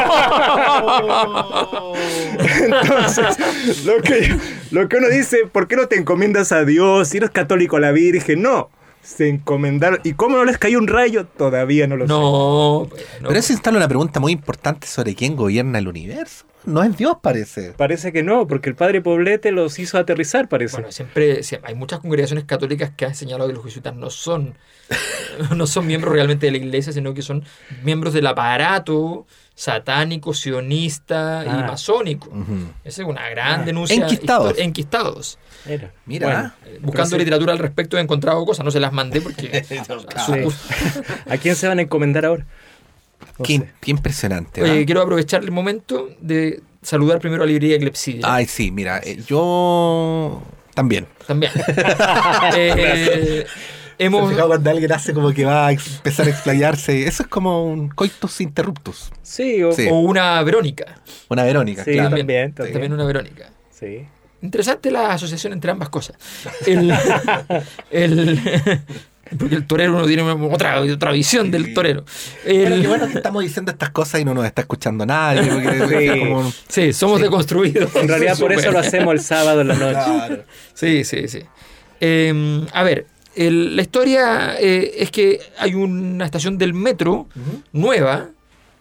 Entonces, lo que, lo que uno dice, ¿por qué no te encomiendas a Dios? Si eres católico, a la Virgen. No, se encomendaron. ¿Y cómo no les cayó un rayo? Todavía no lo no, sé. No, pero eso instala una pregunta muy importante sobre quién gobierna el universo. No es Dios, parece. Parece que no, porque el padre Poblete los hizo aterrizar, parece. Bueno, siempre, siempre hay muchas congregaciones católicas que han señalado que los jesuitas no son, no son miembros realmente de la iglesia, sino que son miembros del aparato satánico, sionista ah. y masónico. Uh-huh. Esa es una gran ah. denuncia. Enquistados. Histor- enquistados. Era. Mira. Bueno, eh, buscando literatura al respecto he encontrado cosas, no se las mandé porque... sí. ¿A quién se van a encomendar ahora? No qué, qué impresionante. Oye, quiero aprovechar el momento de saludar primero a la librería Clepsidra. Ay, sí, mira, eh, yo también. También. eh, hemos... cuando alguien hace como que va a empezar a explayarse, eso es como un coitus interruptus. Sí, o, sí. o una Verónica. Una Verónica, sí, claro. También, también. también una Verónica. Sí. Interesante la asociación entre ambas cosas. El... el Porque el torero no tiene otra, otra visión del torero. El... Pero qué bueno que estamos diciendo estas cosas y no nos está escuchando nadie. Sí, como... sí somos sí. deconstruidos. En realidad por eso lo hacemos el sábado en la noche. Claro. Sí, sí, sí. Eh, a ver, el, la historia eh, es que hay una estación del metro uh-huh. nueva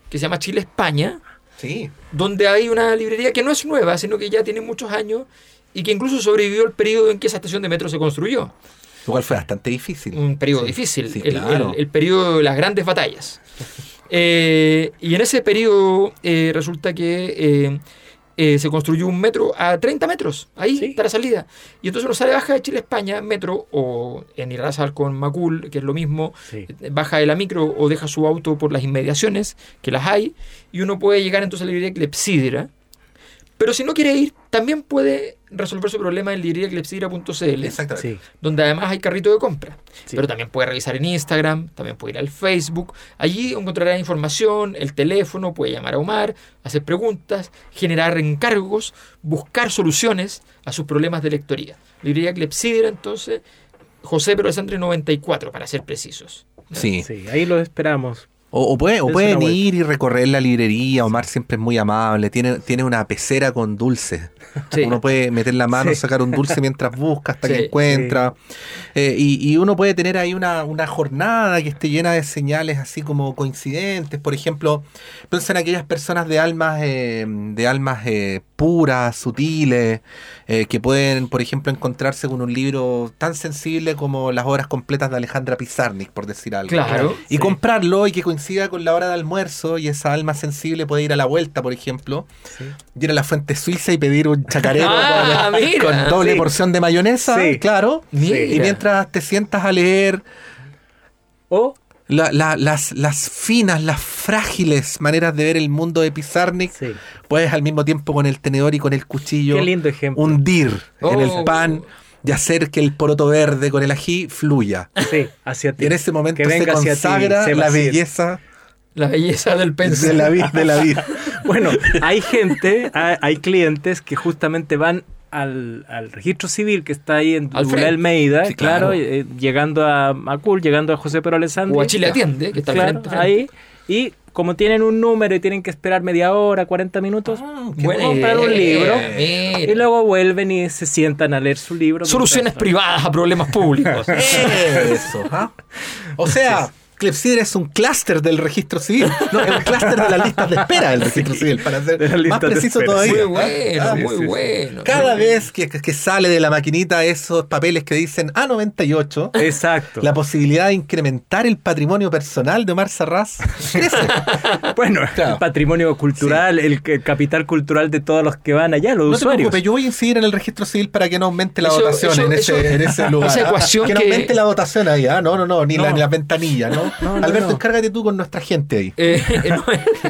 que se llama Chile España, sí. donde hay una librería que no es nueva, sino que ya tiene muchos años y que incluso sobrevivió el periodo en que esa estación de metro se construyó. Lo cual fue bastante difícil. Un periodo sí, difícil, sí, el, claro. el, el periodo de las grandes batallas. eh, y en ese periodo eh, resulta que eh, eh, se construyó un metro a treinta metros, ahí Sí. está la salida. Y entonces uno sale, baja de Chile España, metro, o en Irarrázaval con Macul, que es lo mismo, Sí. baja de la micro o deja su auto por las inmediaciones, que las hay, y uno puede llegar entonces a la librería Clepsidra. Pero si no quiere ir, también puede resolver su problema en librería clepsidra punto c l, Exactamente. Sí. donde además hay carrito de compra. Sí. Pero también puede revisar en Instagram, también puede ir al Facebook. Allí encontrará información, el teléfono, puede llamar a Omar, hacer preguntas, generar encargos, buscar soluciones a sus problemas de lectoría. Librería Clepsidra, entonces, José Pedro Alessandri noventa y cuatro, para ser precisos. Sí. Sí, ahí lo esperamos. O, o, puede- o Dense pueden una vuelta. ir y recorrer la librería. Omar siempre es muy amable. Tiene, tiene una pecera con dulce. Sí. Uno puede meter la mano, Sí. sacar un dulce mientras busca hasta Sí, que encuentra. Eh, y, y uno puede tener ahí una, una jornada que esté llena de señales así como coincidentes. Por ejemplo, piensa en aquellas personas de almas, eh, de almas eh, puras, sutiles, eh, que pueden, por ejemplo, encontrarse con un libro tan sensible como las obras completas de Alejandra Pizarnik, por decir algo. Claro. Y Sí. comprarlo y que coincida con la hora de almuerzo y esa alma sensible puede ir a la vuelta, por ejemplo, Sí. ir a la fuente suiza y pedir un chacarero Ah, con, mira. con doble Sí. porción de mayonesa, Sí. claro. Mira. Y mientras te sientas a leer O la- la- las, las finas, las frágiles maneras de ver el mundo de Pizarnik, sí. puedes al mismo tiempo con el tenedor y con el cuchillo Qué lindo ejemplo. hundir en Oh. el pan y hacer que el poroto verde con el ají fluya. Sí, hacia ti. Y en ese momento Que se venga hacia ti, consagra Seba la Cid. belleza La belleza del de pensar. la, vi- de la vida. Bueno, hay gente, hay, hay clientes que justamente van al, al registro civil que está ahí en Al Dulce frente. Almeida, Sí, claro, claro. eh, llegando a Macul, llegando a José Pedro Alessandri. O a Chile Atiende, que está al Claro, frente, frente. ahí. Y como tienen un número y tienen que esperar media hora, cuarenta minutos, qué Buena compran un idea, libro mira. y luego vuelven y se sientan a leer su libro. Soluciones mientras- privadas a problemas públicos. Eso, ¿ah? O sea, Clepsidra es un clúster del registro civil. No, es un clúster de las listas de espera del registro civil, para ser De las más listas de preciso espera. todavía. Muy bueno, Ah, muy sí, sí. bueno. Cada Muy vez que, que sale de la maquinita esos papeles que dicen A noventa y ocho, Exacto. la posibilidad de incrementar el patrimonio personal de Omar Sarraz crece. Bueno, Claro. el patrimonio cultural, el, el capital cultural de todos los que van allá, los No te usuarios. preocupes, yo voy a incidir en el registro civil para que no aumente la Eso- votación eso- en, ese, eso- en ese lugar. esa ¿ah? ecuación que no que- aumente la votación ahí, ¿ah? No, no, no, ni, No. La, ni la ventanilla, ¿no? No, no, Alberto, no. encárgate tú con nuestra gente ahí. Eh, no,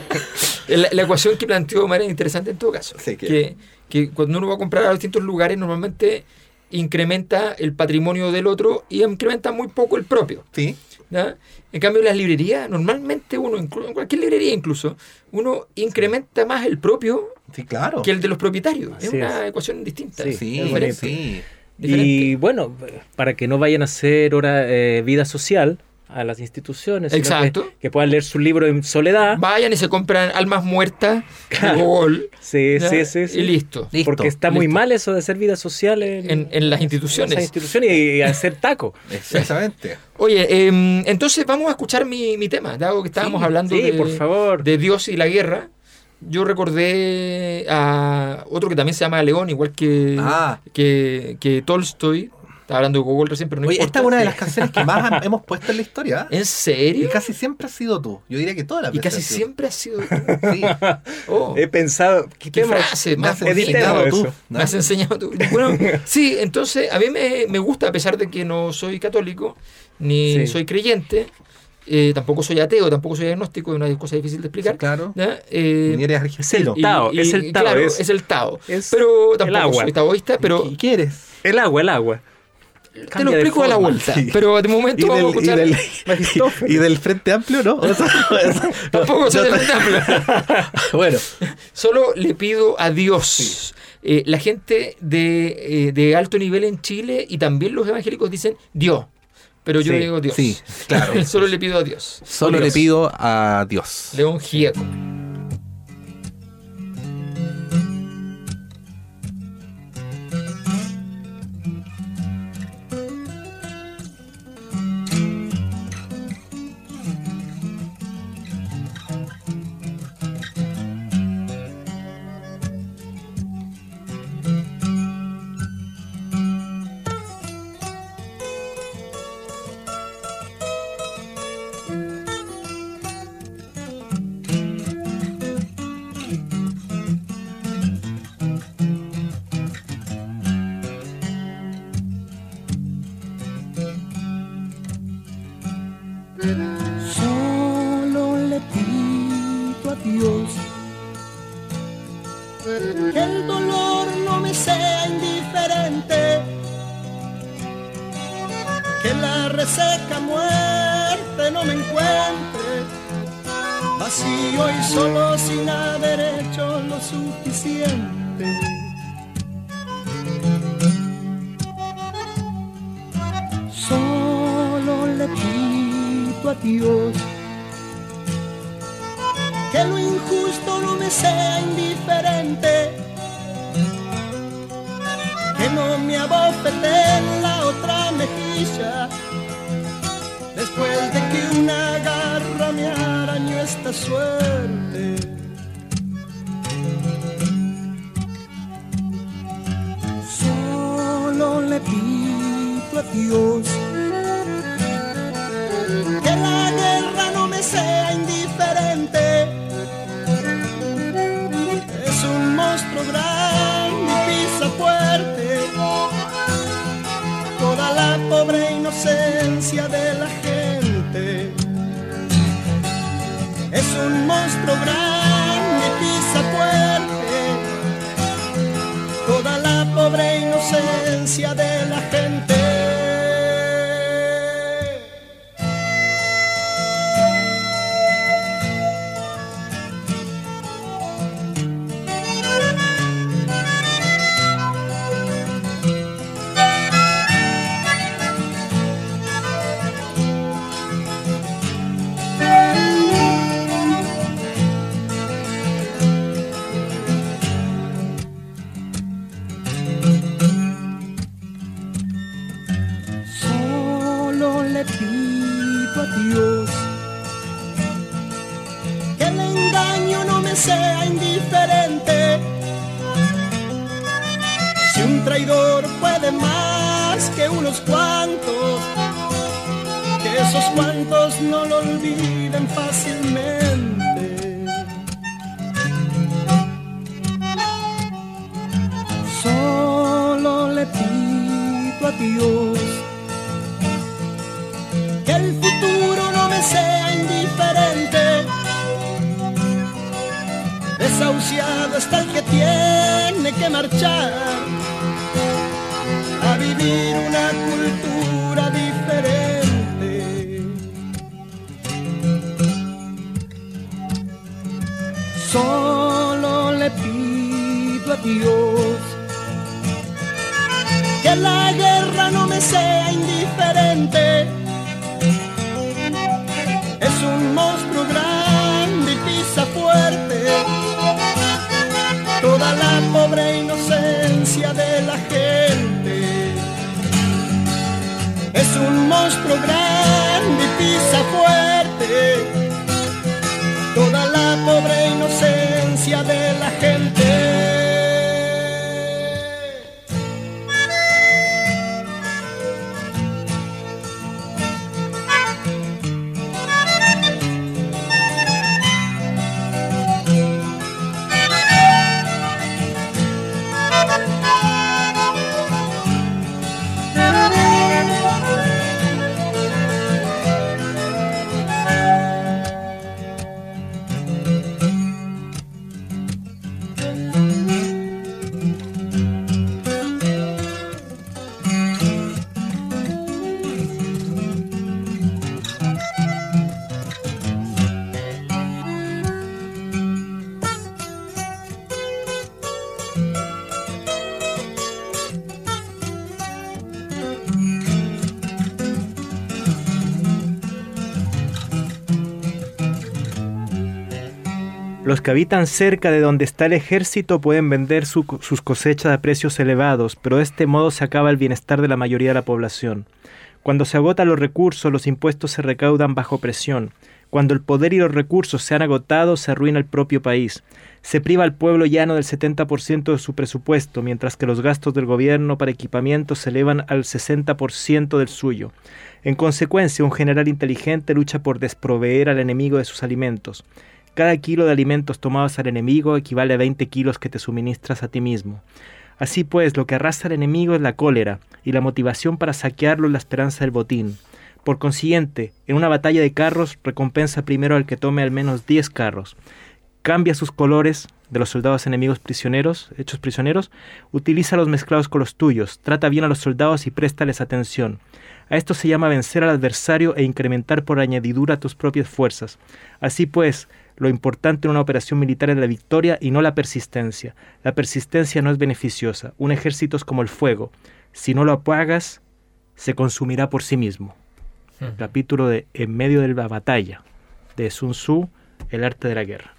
la, la ecuación que planteó Omar es interesante en todo caso. Sí, que- que, que cuando uno va a comprar a distintos lugares, normalmente incrementa el patrimonio del otro y incrementa muy poco el propio. Sí. ¿Ya? En cambio, en las librerías, normalmente uno, inclu- en cualquier librería incluso, uno incrementa más el propio Sí, claro. que el de los propietarios. Es Así una es. ecuación distinta. Sí, Sí, es diferente. sí. diferente. Y bueno, para que no vayan a hacer hora, eh, vida social a las instituciones, sino Exacto. Que, que puedan leer su libro en soledad. Vayan y se compran Almas Muertas de Gogol. Sí, ¿ya? sí, sí, sí. Y listo. Listo, Porque está muy listo. mal eso de hacer vida social en, En, en las instituciones. esas instituciones y hacer taco. Exactamente. Oye, eh, entonces vamos a escuchar mi, mi tema, dado que estábamos Sí, hablando sí, de, por favor. de Dios y la guerra. Yo recordé a otro que también se llama León, igual que, Ah. que, que Tolstoy. Estaba hablando de Gogol recién, pero no Oye, importa. esta es una de las canciones que más han- hemos puesto en la historia. ¿eh? ¿En Y serio? casi siempre has sido tú. Yo diría que todas las Y veces casi has sido siempre ha sido tú. tú. Sí. Oh, He pensado, qué quitemos- frase Me más has editemos enseñado eso. tú. Me has enseñado tú. Bueno, sí, entonces a mí me, me gusta, a pesar de que no soy católico, ni Sí. soy creyente, eh, tampoco soy ateo, tampoco soy agnóstico, es una cosa difícil de explicar. Sí, claro. ¿ya? Eh, Ni eres argentino. el Tao, es el Tao, Claro, es- es, el Tao. es pero el tampoco agua. soy taoísta, pero ¿Y qué eres? El agua, el agua. te lo Cambia de explico a la forma. vuelta. Sí. Pero de momento Y vamos a del, y, escuchar. del, Mephistófeles. y del Frente Amplio, ¿no? O sea, o sea, Tampoco no- soy no- del templo. Bueno, Solo le pido a Dios. Eh, la gente de, eh, de alto nivel en Chile y también los evangélicos dicen Dios. Pero yo Sí, digo Dios. sí, claro. Solo le pido a Dios. solo Dios. le pido a Dios. León Gieco. Solo le pido a Dios que el dolor no me sea indiferente, que la reseca muerte no me encuentre vacío y solo sin haber hecho lo suficiente. Solo le pido a Dios que lo injusto no me sea indiferente, que no me abofete en la otra mejilla después de que una garra me arañó esta suerte. Solo le pido a Dios que la guerra no me sea indiferente. Es un monstruo grande y pisa fuerte toda la pobre inocencia de la gente. Es un monstruo grande y pisa fuerte toda la pobre inocencia de la gente. Le pido a Dios que el engaño no me sea indiferente. Si un traidor puede más que unos cuantos, que esos cuantos no lo olviden fácilmente. Solo le pido a Dios que el futuro no me sea indiferente. Desahuciado está el que tiene que marchar a vivir una cultura diferente. Solo le pido a Dios que la guerra no me sea indiferente. Es un monstruo grande y pisa fuerte toda la pobre inocencia de la gente. Es un monstruo grande y pisa fuerte toda la pobre inocencia de la gente. Los que habitan cerca de donde está el ejército pueden vender su, sus cosechas a precios elevados, pero de este modo se acaba el bienestar de la mayoría de la población. Cuando se agotan los recursos, los impuestos se recaudan bajo presión. Cuando el poder y los recursos se han agotado, se arruina el propio país. Se priva al pueblo llano del setenta por ciento de su presupuesto, mientras que los gastos del gobierno para equipamiento se elevan al sesenta por ciento del suyo. En consecuencia, un general inteligente lucha por desproveer al enemigo de sus alimentos. Cada kilo de alimentos tomados al enemigo equivale a veinte kilos que te suministras a ti mismo. Así pues, lo que arrasa al enemigo es la cólera, y la motivación para saquearlo es la esperanza del botín. Por consiguiente, en una batalla de carros, recompensa primero al que tome al menos diez carros. Cambia sus colores de los soldados enemigos prisioneros, hechos prisioneros, utiliza los mezclados con los tuyos, trata bien a los soldados y préstales atención. A esto se llama vencer al adversario e incrementar por añadidura tus propias fuerzas. Así pues, lo importante en una operación militar es la victoria y no la persistencia. La persistencia no es beneficiosa. Un ejército es como el fuego. Si no lo apagas, se consumirá por sí mismo. Hmm. Capítulo de En medio de la batalla, de Sun Tzu, El arte de la guerra.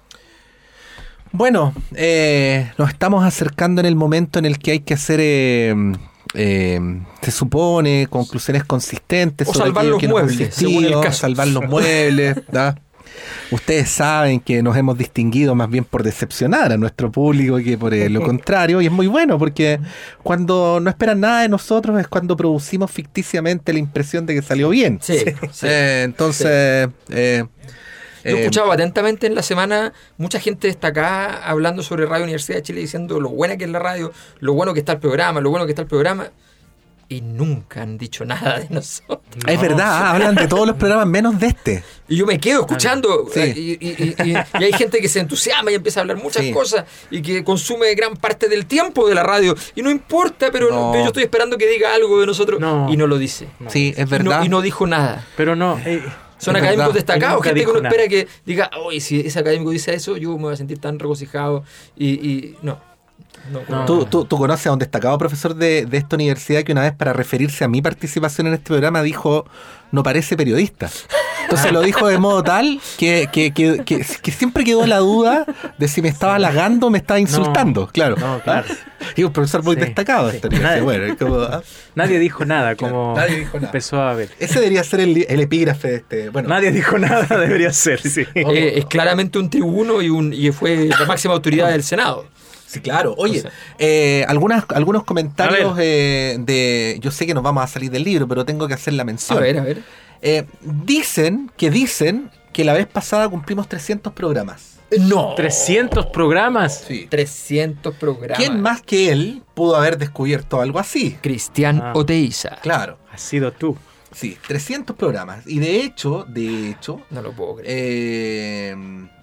Bueno, eh, nos estamos acercando en el momento en el que hay que hacer... Eh, Eh, se supone conclusiones consistentes o salvar los muebles, según el caso. Salvar los muebles, ¿verdad? Ustedes saben que nos hemos distinguido más bien por decepcionar a nuestro público que por eh, lo contrario, y es muy bueno porque cuando no esperan nada de nosotros es cuando producimos ficticiamente la impresión de que salió bien. Sí, sí, eh, entonces sí. Eh, Yo he escuchado atentamente en la semana mucha gente destacada hablando sobre Radio Universidad de Chile, diciendo lo buena que es la radio, lo bueno que está el programa, lo bueno que está el programa, y nunca han dicho nada de nosotros. Es no, verdad, sí. Hablan de todos los programas menos de este. Y yo me quedo escuchando, sí. y, y, y, y, y hay gente que se entusiasma y empieza a hablar muchas sí. cosas y que consume gran parte del tiempo de la radio, y no importa, pero, no. No, pero yo estoy esperando que diga algo de nosotros, no. y no lo dice. No. Sí, es verdad. Y no, y no dijo nada. Pero no... Eh. Son es académicos verdad. Destacados, gente que uno espera que diga, oye, si ese académico dice eso, yo me voy a sentir tan regocijado. Y, y no. no, no. ¿Tú, tú, tú conoces a un destacado profesor de, de esta universidad que una vez, para referirse a mi participación en este programa, dijo, no parece periodista? Entonces lo dijo de modo tal que, que, que, que, que siempre quedó la duda de si me estaba halagando o me estaba insultando. No, claro. No, claro. Y un profesor muy sí, destacado. Sí. Nadie, bueno, como, ¿ah? nadie dijo nada, como claro, nadie dijo nada. Empezó a ver. Ese debería ser el, el epígrafe de este. Bueno. Nadie dijo nada, debería ser, sí. Eh, es claramente un tribuno y, un, y fue la máxima autoridad del Senado. Sí, claro. Oye, o sea, eh, algunas, algunos comentarios eh, de... Yo sé que nos vamos a salir del libro, pero tengo que hacer la mención. A ver, a ver. Eh, dicen que dicen que la vez pasada cumplimos trescientos programas. No. ¿trescientos programas? Sí. trescientos programas. ¿Quién más que él pudo haber descubierto algo así? Cristian ah. Oteiza. Claro. Has sido tú. Sí, trescientos programas. Y de hecho, de hecho... No lo puedo creer. Eh,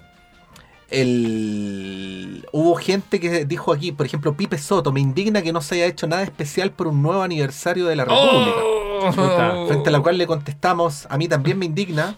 el... Hubo gente que dijo aquí, por ejemplo, Pipe Soto, me indigna que no se haya hecho nada especial por un nuevo aniversario de la República. Oh. Frente a la cual le contestamos, a mí también me indigna.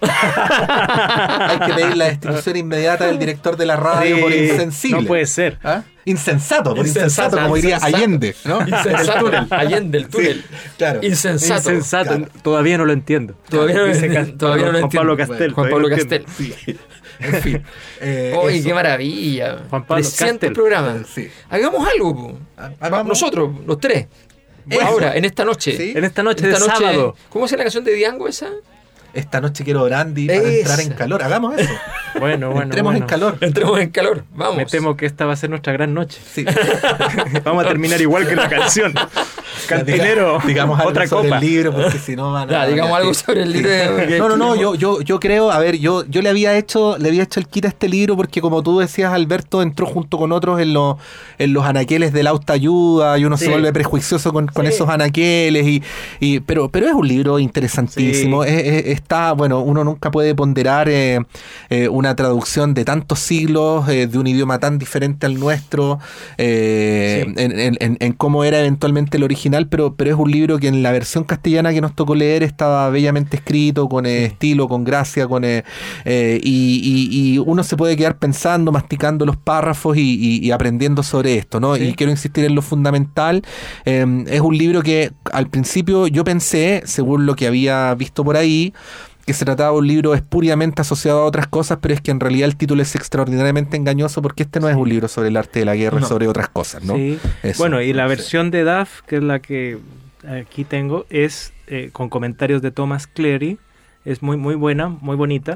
Hay que pedir la destitución inmediata del director de la radio sí, por insensible. No puede ser. ¿Ah? Insensato, por insensato, insensato como diría insensato. Allende, ¿no? Insensato, el túnel. Allende, el túnel. Sí, claro. Insensato. Insensato. Claro. Todavía no lo entiendo. Todavía no, Dice Juan, todavía no lo Juan Pablo Castel. Juan Pablo Castel. Sí. En fin. Eh, ¡Uy, qué maravilla! Juan Pablo trescientos programas. Sí. Hagamos algo. Hagamos. Nosotros, los tres. Bueno, ahora, en esta noche. ¿Sí? En esta noche en esta de noche, sábado. ¿Cómo se llama la canción de Diango esa? Esta noche quiero brandy para esa. Entrar en calor. Hagamos eso. Bueno, bueno. Entremos bueno. en calor. Entremos en calor. Vamos. Me temo que esta va a ser nuestra gran noche. Sí. Vamos a terminar igual que la canción. Cantinero, Diga, digamos algo otra sobre copa. el libro, porque si no van a... Ya, digamos algo sobre el libro. No, no, no, yo, yo, yo creo, a ver, yo, yo le había hecho, le había hecho el kit a este libro porque, como tú decías, Alberto, entró junto con otros en los, en los anaqueles de la autoayuda y uno sí. se vuelve prejuicioso con, con sí. esos anaqueles y, y pero, pero es un libro interesantísimo. Sí. Es, es, está, bueno, uno nunca puede ponderar eh, eh, una traducción de tantos siglos, eh, de un idioma tan diferente al nuestro, eh, sí. en, en, en, en cómo era eventualmente el original, pero, pero es un libro que en la versión castellana que nos tocó leer estaba bellamente escrito, con eh, estilo, con gracia, con eh, eh, y, y, y uno se puede quedar pensando, masticando los párrafos y, y, y aprendiendo sobre esto, ¿no? Sí. Y quiero insistir en lo fundamental. Eh, es un libro que al principio yo pensé, según lo que había visto por ahí, que se trataba de un libro espuriamente asociado a otras cosas, pero es que en realidad el título es extraordinariamente engañoso porque este no es un libro sobre el arte de la guerra, no. sobre otras cosas, ¿no? Sí. Bueno, y la versión de D A F, que es la que aquí tengo, es eh, con comentarios de Thomas Cleary, es muy, muy buena, muy bonita,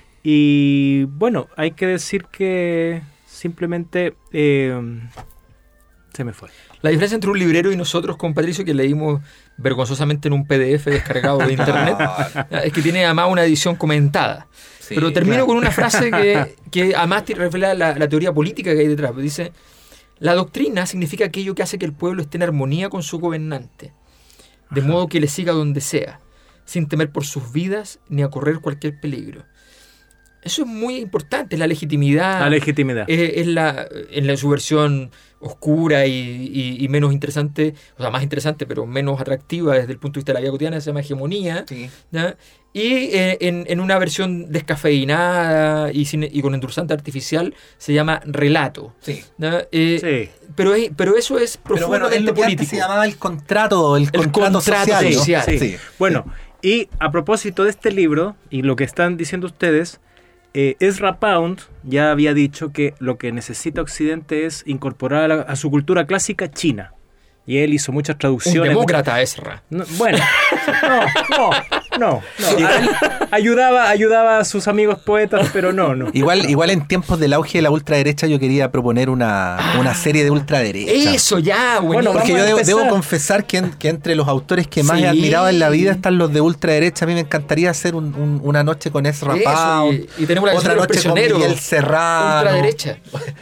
y bueno, hay que decir que simplemente eh, se me fue. La diferencia entre un librero y nosotros con Patricio, que leímos vergonzosamente en un P D F descargado de internet, es que tiene además una edición comentada. Sí, pero termino claro. con una frase que, que además revela la, la teoría política que hay detrás. Dice, la doctrina significa aquello que hace que el pueblo esté en armonía con su gobernante, de Ajá. modo que le siga donde sea. sin temer por sus vidas ni a correr cualquier peligro. Eso es muy importante, la legitimidad. La legitimidad. Es, es la, en la, su versión oscura y, y, y menos interesante, o sea, más interesante, pero menos atractiva desde el punto de vista de la vida cotidiana, se llama hegemonía. Sí. ¿Ya? Y eh, en, en una versión descafeinada y, sin, y con endulzante artificial se llama relato. Sí. Eh, sí. Pero, es, pero eso es profundamente pero bueno, es lo que político. Antes se llamaba el contrato, el, el contrato, contrato social. social. ¿no? Sí. Sí. Bueno, y a propósito de este libro y lo que están diciendo ustedes, eh, Ezra Pound ya había dicho que lo que necesita Occidente es incorporar a, la, a su cultura clásica china. Y él hizo muchas traducciones. Un demócrata, Ezra. No, bueno, no, no, no. no. Ayudaba, ayudaba a sus amigos poetas, pero no, no. Igual, igual en tiempos del auge de la ultraderecha yo quería proponer una, ah, una serie de ultraderecha. Eso ya, bueno. Porque yo debo, debo confesar que, en, que entre los autores que más sí. he admirado en la vida están los de ultraderecha. A mí me encantaría hacer un, un, una noche con Ezra Pound. Y, y tenemos la otra noche con Miguel Serrano. Ultraderecha.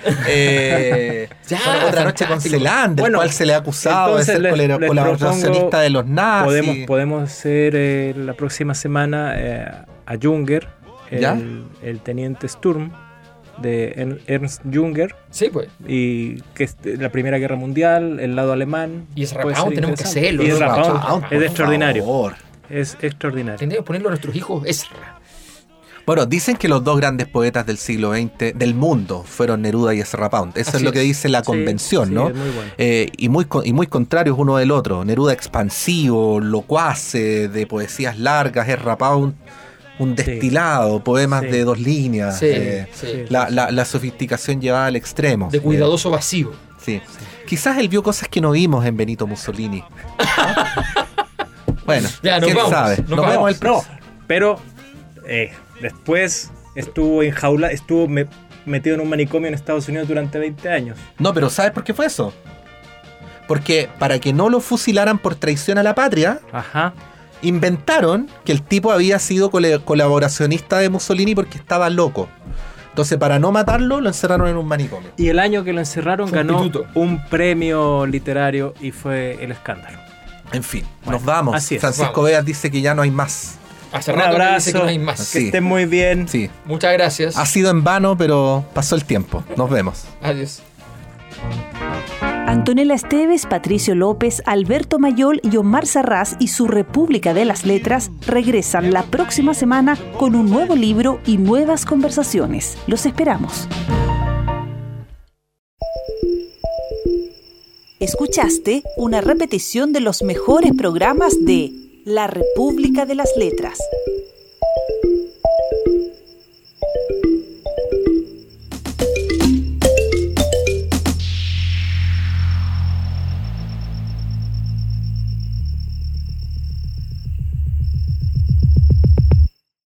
eh, ya, bueno, otra noche con Celan, del bueno, cual se le ha acusado de ser les, les colaboracionista de los nazis. Podemos, podemos hacer eh, la próxima semana eh, a Junger, el, el teniente Sturm de Ernst Junger. Sí, pues. Y que es la Primera Guerra Mundial, el lado alemán. Y Ezra Pound tenemos que hacerlo. Y Ezra Pound es extraordinario. Favor. Es extraordinario. Tendríamos que ponerlo a nuestros hijos Ezra. Bueno, dicen que los dos grandes poetas del siglo veinte del mundo fueron Neruda y Ezra Pound. Eso Así es lo que dice la convención, sí, ¿no? Sí, es muy bueno. eh, y, muy, y muy contrarios uno del otro. Neruda expansivo, locuaz, de poesías largas, Ezra Pound un destilado, sí. poemas sí. de dos líneas. Sí, eh, sí. La, la, la sofisticación llevada al extremo. De cuidadoso eh, vacío. Sí. sí. Quizás él vio cosas que no vimos en Benito Mussolini. Bueno, ya, nos quién vamos, sabe. Nos, nos vamos. vemos el próximo. No, pero eh, después estuvo enjaulado, estuvo me, metido en un manicomio en Estados Unidos durante veinte años. No, pero ¿sabes por qué fue eso? Porque para que no lo fusilaran por traición a la patria, Ajá. inventaron que el tipo había sido col- colaboracionista de Mussolini porque estaba loco. Entonces, para no matarlo, lo encerraron en un manicomio. Y el año que lo encerraron fue ganó un, un premio literario y fue el escándalo. En fin, bueno, nos vamos. Así es. Francisco Veas dice que ya no hay más. Hace un rato abrazo, dice que no hay más. Que sí. estén muy bien. Sí. Muchas gracias. Ha sido en vano, pero pasó el tiempo. Nos vemos. Adiós. Antonella Esteves, Patricio López, Alberto Mayol y Omar Sarraz y su República de las Letras regresan la próxima semana con un nuevo libro y nuevas conversaciones. Los esperamos. Escuchaste una repetición de los mejores programas de La República de las Letras.